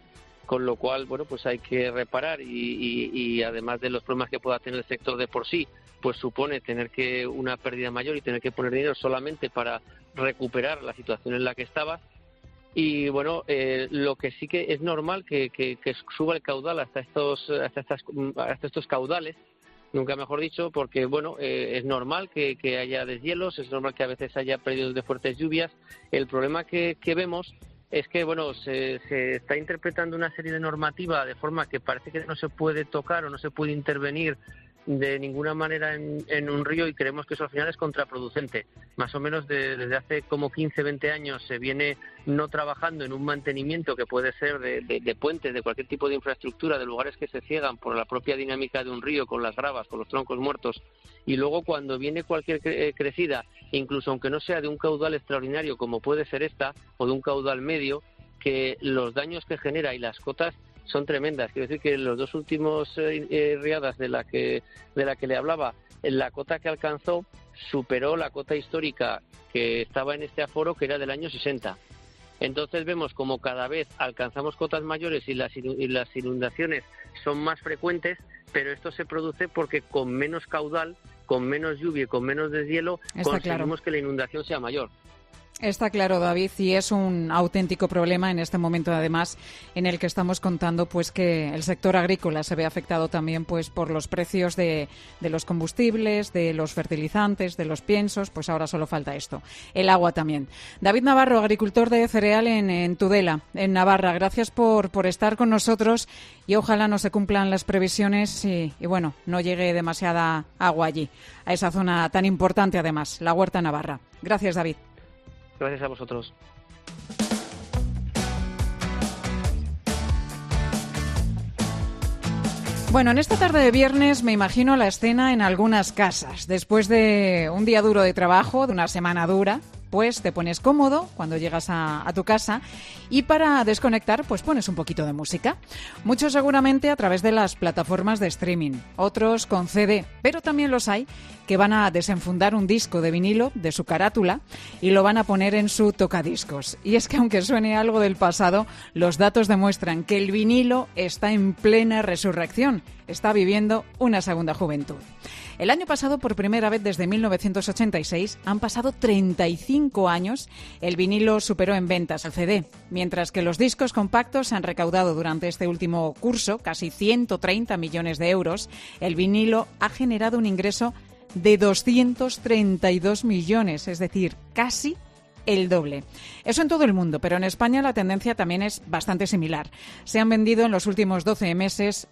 con lo cual, bueno, pues hay que reparar y además de los problemas que pueda tener el sector de por sí, pues supone tener que una pérdida mayor y tener que poner dinero solamente para recuperar la situación en la que estaba. Y bueno, lo que sí que es normal que suba el caudal hasta estos caudales, nunca mejor dicho, porque bueno, es normal que haya deshielos, es normal que a veces haya periodos de fuertes lluvias. El problema que vemos es que bueno, se está interpretando una serie de normativa de forma que parece que no se puede tocar o no se puede intervenir de ninguna manera en un río, y creemos que eso al final es contraproducente. Más o menos desde hace como 15-20 años se viene no trabajando en un mantenimiento que puede ser de puentes, de cualquier tipo de infraestructura, de lugares que se ciegan por la propia dinámica de un río, con las gravas, con los troncos muertos, y luego cuando viene cualquier crecida, incluso aunque no sea de un caudal extraordinario como puede ser esta, o de un caudal medio, que los daños que genera y las cotas son tremendas. Quiero decir que en los dos últimos riadas de la que le hablaba, la cota que alcanzó superó la cota histórica que estaba en este aforo, que era del año 60. Entonces vemos como cada vez alcanzamos cotas mayores y las inundaciones son más frecuentes, pero esto se produce porque con menos caudal, con menos lluvia y con menos deshielo conseguimos que la inundación sea mayor. Está claro, David, y es un auténtico problema en este momento, además, en el que estamos contando pues que el sector agrícola se ve afectado también pues por los precios de los combustibles, de los fertilizantes, de los piensos. Pues ahora solo falta esto, el agua también. David Navarro, agricultor de cereal en Tudela, en Navarra, gracias por estar con nosotros, y ojalá no se cumplan las previsiones y bueno, no llegue demasiada agua allí, a esa zona tan importante además, la Huerta Navarra. Gracias, David. Gracias a vosotros. Bueno, en esta tarde de viernes me imagino la escena en algunas casas. Después de un día duro de trabajo, de una semana dura, pues te pones cómodo cuando llegas a tu casa, y para desconectar pues pones un poquito de música. Muchos seguramente a través de las plataformas de streaming, otros con CD, pero también los hay que van a desenfundar un disco de vinilo de su carátula y lo van a poner en su tocadiscos. Y es que aunque suene algo del pasado, los datos demuestran que el vinilo está en plena resurrección, está viviendo una segunda juventud. El año pasado, por primera vez desde 1986, han pasado 35 años, el vinilo superó en ventas al CD, mientras que los discos compactos han recaudado durante este último curso casi 130 millones de euros. El vinilo ha generado un ingreso de 232 millones, es decir, casi el doble. Eso en todo el mundo, pero en España la tendencia también es bastante similar. Se han vendido en los últimos 12 meses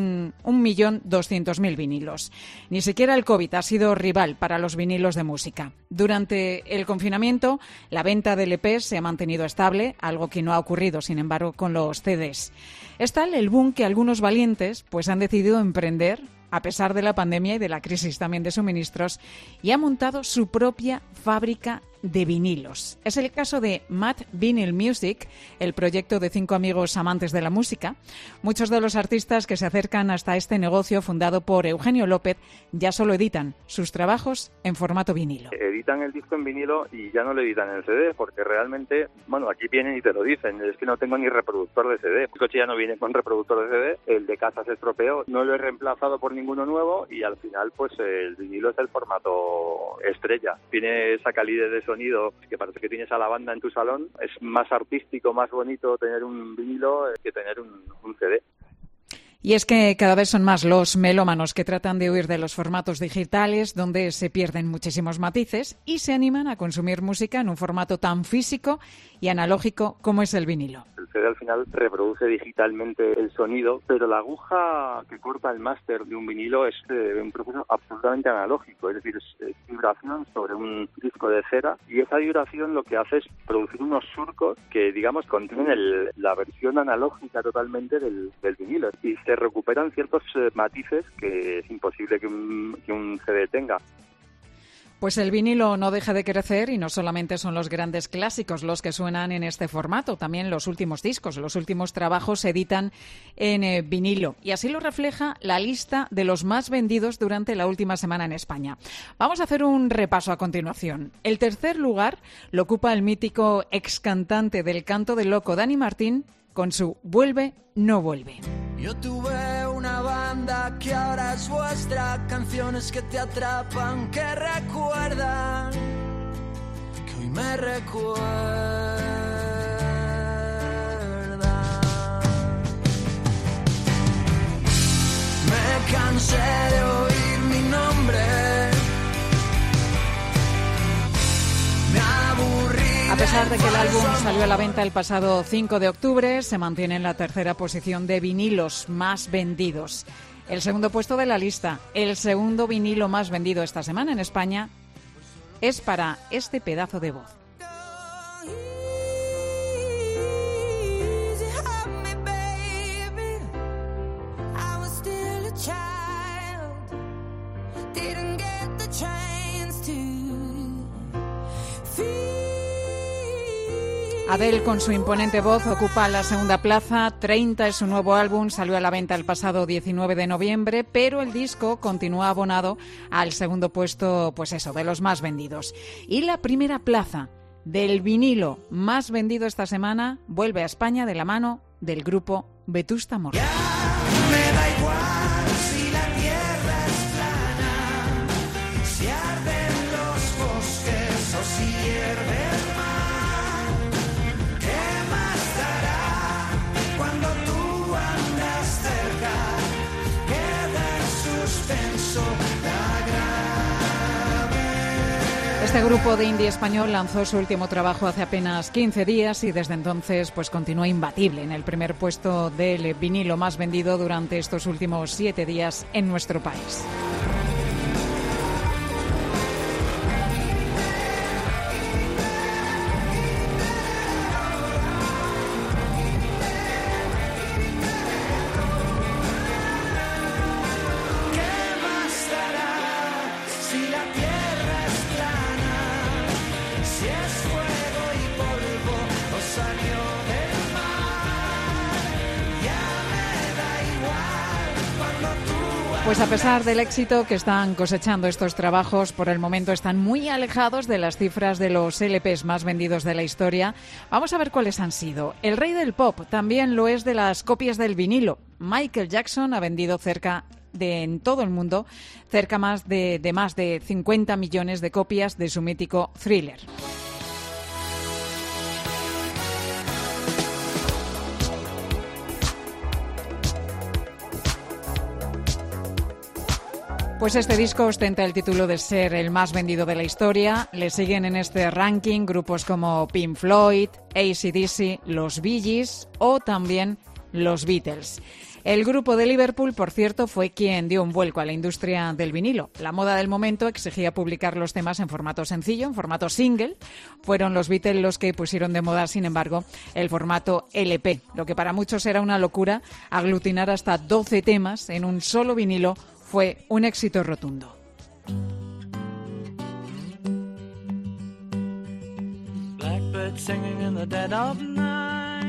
1.200.000 vinilos. Ni siquiera el COVID ha sido rival para los vinilos de música. Durante el confinamiento, la venta de LPs se ha mantenido estable, algo que no ha ocurrido, sin embargo, con los CDs. Es tal el boom que algunos valientes pues han decidido emprender, a pesar de la pandemia y de la crisis también de suministros, y ha montado su propia fábrica de vinilos. Es el caso de Mad Vinyl Music, el proyecto de 5 amigos amantes de la música. Muchos de los artistas que se acercan hasta este negocio fundado por Eugenio López ya solo editan sus trabajos en formato vinilo. Editan el disco en vinilo y ya no lo editan en CD, porque realmente, bueno, aquí vienen y te lo dicen, es que no tengo ni reproductor de CD. El coche ya no viene con reproductor de CD, el de casa se estropeó, no lo he reemplazado por ninguno nuevo y al final pues el vinilo es el formato estrella. Tiene esa calidez de sonido que parece que tienes a la banda en tu salón. Es más artístico, más bonito tener un vinilo que tener un CD. Y es que cada vez son más los melómanos que tratan de huir de los formatos digitales, donde se pierden muchísimos matices, y se animan a consumir música en un formato tan físico y analógico como es el vinilo. El CD al final reproduce digitalmente el sonido, pero la aguja que corta el máster de un vinilo es un proceso absolutamente analógico, es decir, es vibración sobre un disco de cera, y esa vibración lo que hace es producir unos surcos que, digamos, contienen la versión analógica totalmente del vinilo, y se recuperan ciertos matices que es imposible que un CD tenga. Pues el vinilo no deja de crecer y no solamente son los grandes clásicos los que suenan en este formato, también los últimos discos, los últimos trabajos se editan en vinilo, y así lo refleja la lista de los más vendidos durante la última semana en España. Vamos a hacer un repaso a continuación. El tercer lugar lo ocupa el mítico ex cantante del Canto del Loco, Dani Martín, con su Vuelve, no vuelve. Yo tuve una banda que ahora es vuestra, canciones que te atrapan, que recuerdan, que hoy me recuerdan. Me cansé de oír mi nombre, me aburrí. A pesar de que el álbum salió a la venta el pasado 5 de octubre, se mantiene en la tercera posición de vinilos más vendidos. El segundo puesto de la lista, el segundo vinilo más vendido esta semana en España, es para este pedazo de voz. Adele, con su imponente voz, ocupa la segunda plaza. 30 es su nuevo álbum, salió a la venta el pasado 19 de noviembre, pero el disco continúa abonado al segundo puesto, pues eso, de los más vendidos. Y la primera plaza del vinilo más vendido esta semana vuelve a España de la mano del grupo Vetusta Morla. Me da igual si la tierra es plana, si arden los bosques o si hierve el mar. ¿Qué más dará cuando tú andas cerca? Queda en suspenso la grave. Este grupo de indie español lanzó su último trabajo hace apenas 15 días y desde entonces pues continúa imbatible en el primer puesto del vinilo más vendido durante estos últimos 7 días en nuestro país. Pues a pesar del éxito que están cosechando estos trabajos, por el momento están muy alejados de las cifras de los LPs más vendidos de la historia. Vamos a ver cuáles han sido. El rey del pop también lo es de las copias del vinilo. Michael Jackson ha vendido en todo el mundo, cerca de más de 50 millones de copias de su mítico Thriller. Pues este disco ostenta el título de ser el más vendido de la historia. Le siguen en este ranking grupos como Pink Floyd, AC/DC, los Bee Gees o también los Beatles. El grupo de Liverpool, por cierto, fue quien dio un vuelco a la industria del vinilo. La moda del momento exigía publicar los temas en formato sencillo, en formato single. Fueron los Beatles los que pusieron de moda, sin embargo, el formato LP. Lo que para muchos era una locura, aglutinar hasta 12 temas en un solo vinilo, fue un éxito rotundo. Blackbird singing in the dead of night.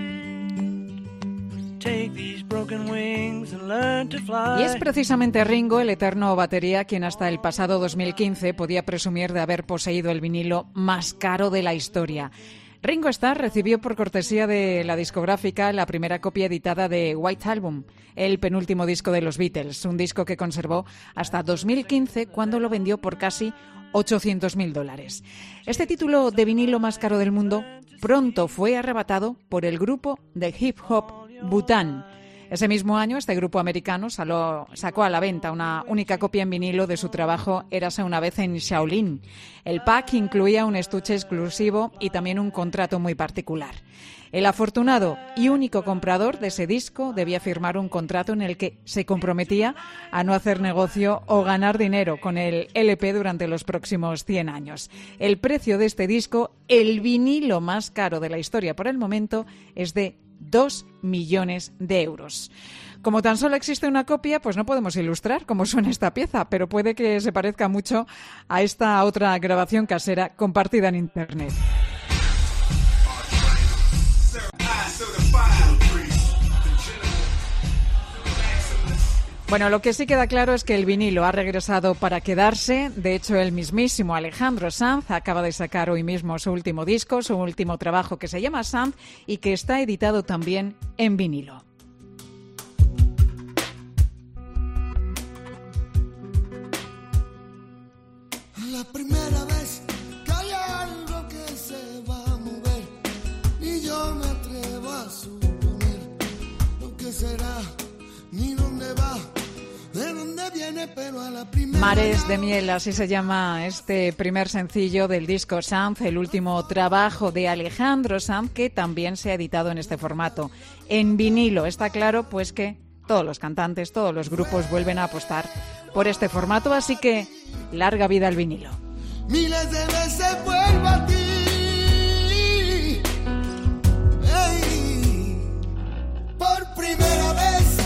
Take these broken wings and learn to fly. Y es precisamente Ringo, el eterno batería, quien hasta el pasado 2015 podía presumir de haber poseído el vinilo más caro de la historia. Ringo Starr recibió por cortesía de la discográfica la primera copia editada de White Album, el penúltimo disco de los Beatles, un disco que conservó hasta 2015 cuando lo vendió por casi $800.000. Este título de vinilo más caro del mundo pronto fue arrebatado por el grupo de hip hop Wu-Tang. Ese mismo año, este grupo americano sacó a la venta una única copia en vinilo de su trabajo Érase una vez en Shaolin. El pack incluía un estuche exclusivo y también un contrato muy particular. El afortunado y único comprador de ese disco debía firmar un contrato en el que se comprometía a no hacer negocio o ganar dinero con el LP durante los próximos 100 años. El precio de este disco, el vinilo más caro de la historia por el momento, es de 2 millones de euros. Como tan solo existe una copia, pues no podemos ilustrar cómo suena esta pieza, pero puede que se parezca mucho a esta otra grabación casera compartida en Internet. Bueno, lo que sí queda claro es que el vinilo ha regresado para quedarse. De hecho, el mismísimo Alejandro Sanz acaba de sacar hoy mismo su último disco, su último trabajo, que se llama Sanz y que está editado también en vinilo. La primera vez que hay algo que se va a mover y yo me atrevo a suponer lo que será ni dónde va, de dónde viene, pero a la primera. Mares de miel, así se llama este primer sencillo del disco Sanz, el último trabajo de Alejandro Sanz, que también se ha editado en este formato, en vinilo. Está claro pues que todos los cantantes, todos los grupos vuelven a apostar por este formato, así que larga vida al vinilo. Miles de veces vuelvo a ti. Hey, por primera vez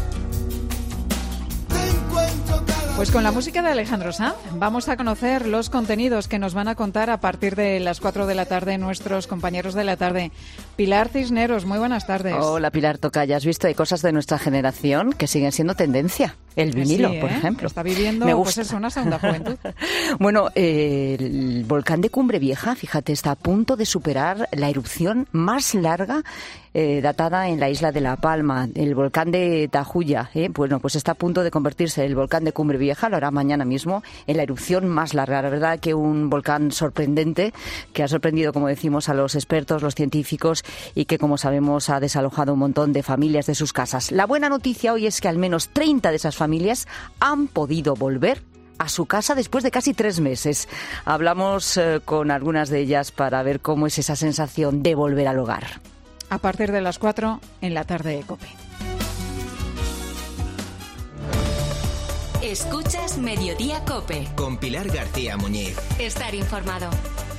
te encuentro cada Pues con la música de Alejandro Sanz vamos a conocer los contenidos que nos van a contar a partir de las 4 de la tarde nuestros compañeros de la tarde. Pilar Cisneros, muy buenas tardes. Hola Pilar Tocaya, has visto, hay cosas de nuestra generación que siguen siendo tendencia. El vinilo, sí, por ejemplo. Está viviendo pues eso, una segunda juventud. Bueno, el volcán de Cumbre Vieja, fíjate, está a punto de superar la erupción más larga datada en la isla de La Palma, el volcán de Tajuya. Bueno, pues está a punto de convertirse el volcán de Cumbre Vieja, lo hará mañana mismo, en la erupción más larga. La verdad que un volcán sorprendente que ha sorprendido, como decimos, a los expertos, los científicos y que, como sabemos, ha desalojado un montón de familias de sus casas. La buena noticia hoy es que al menos 30 de esas familias han podido volver a su casa después de casi 3 meses. Hablamos con algunas de ellas para ver cómo es esa sensación de volver al hogar. A partir de las 4 en la tarde de COPE. Escuchas Mediodía COPE. Con Pilar García Muñiz. Estar informado.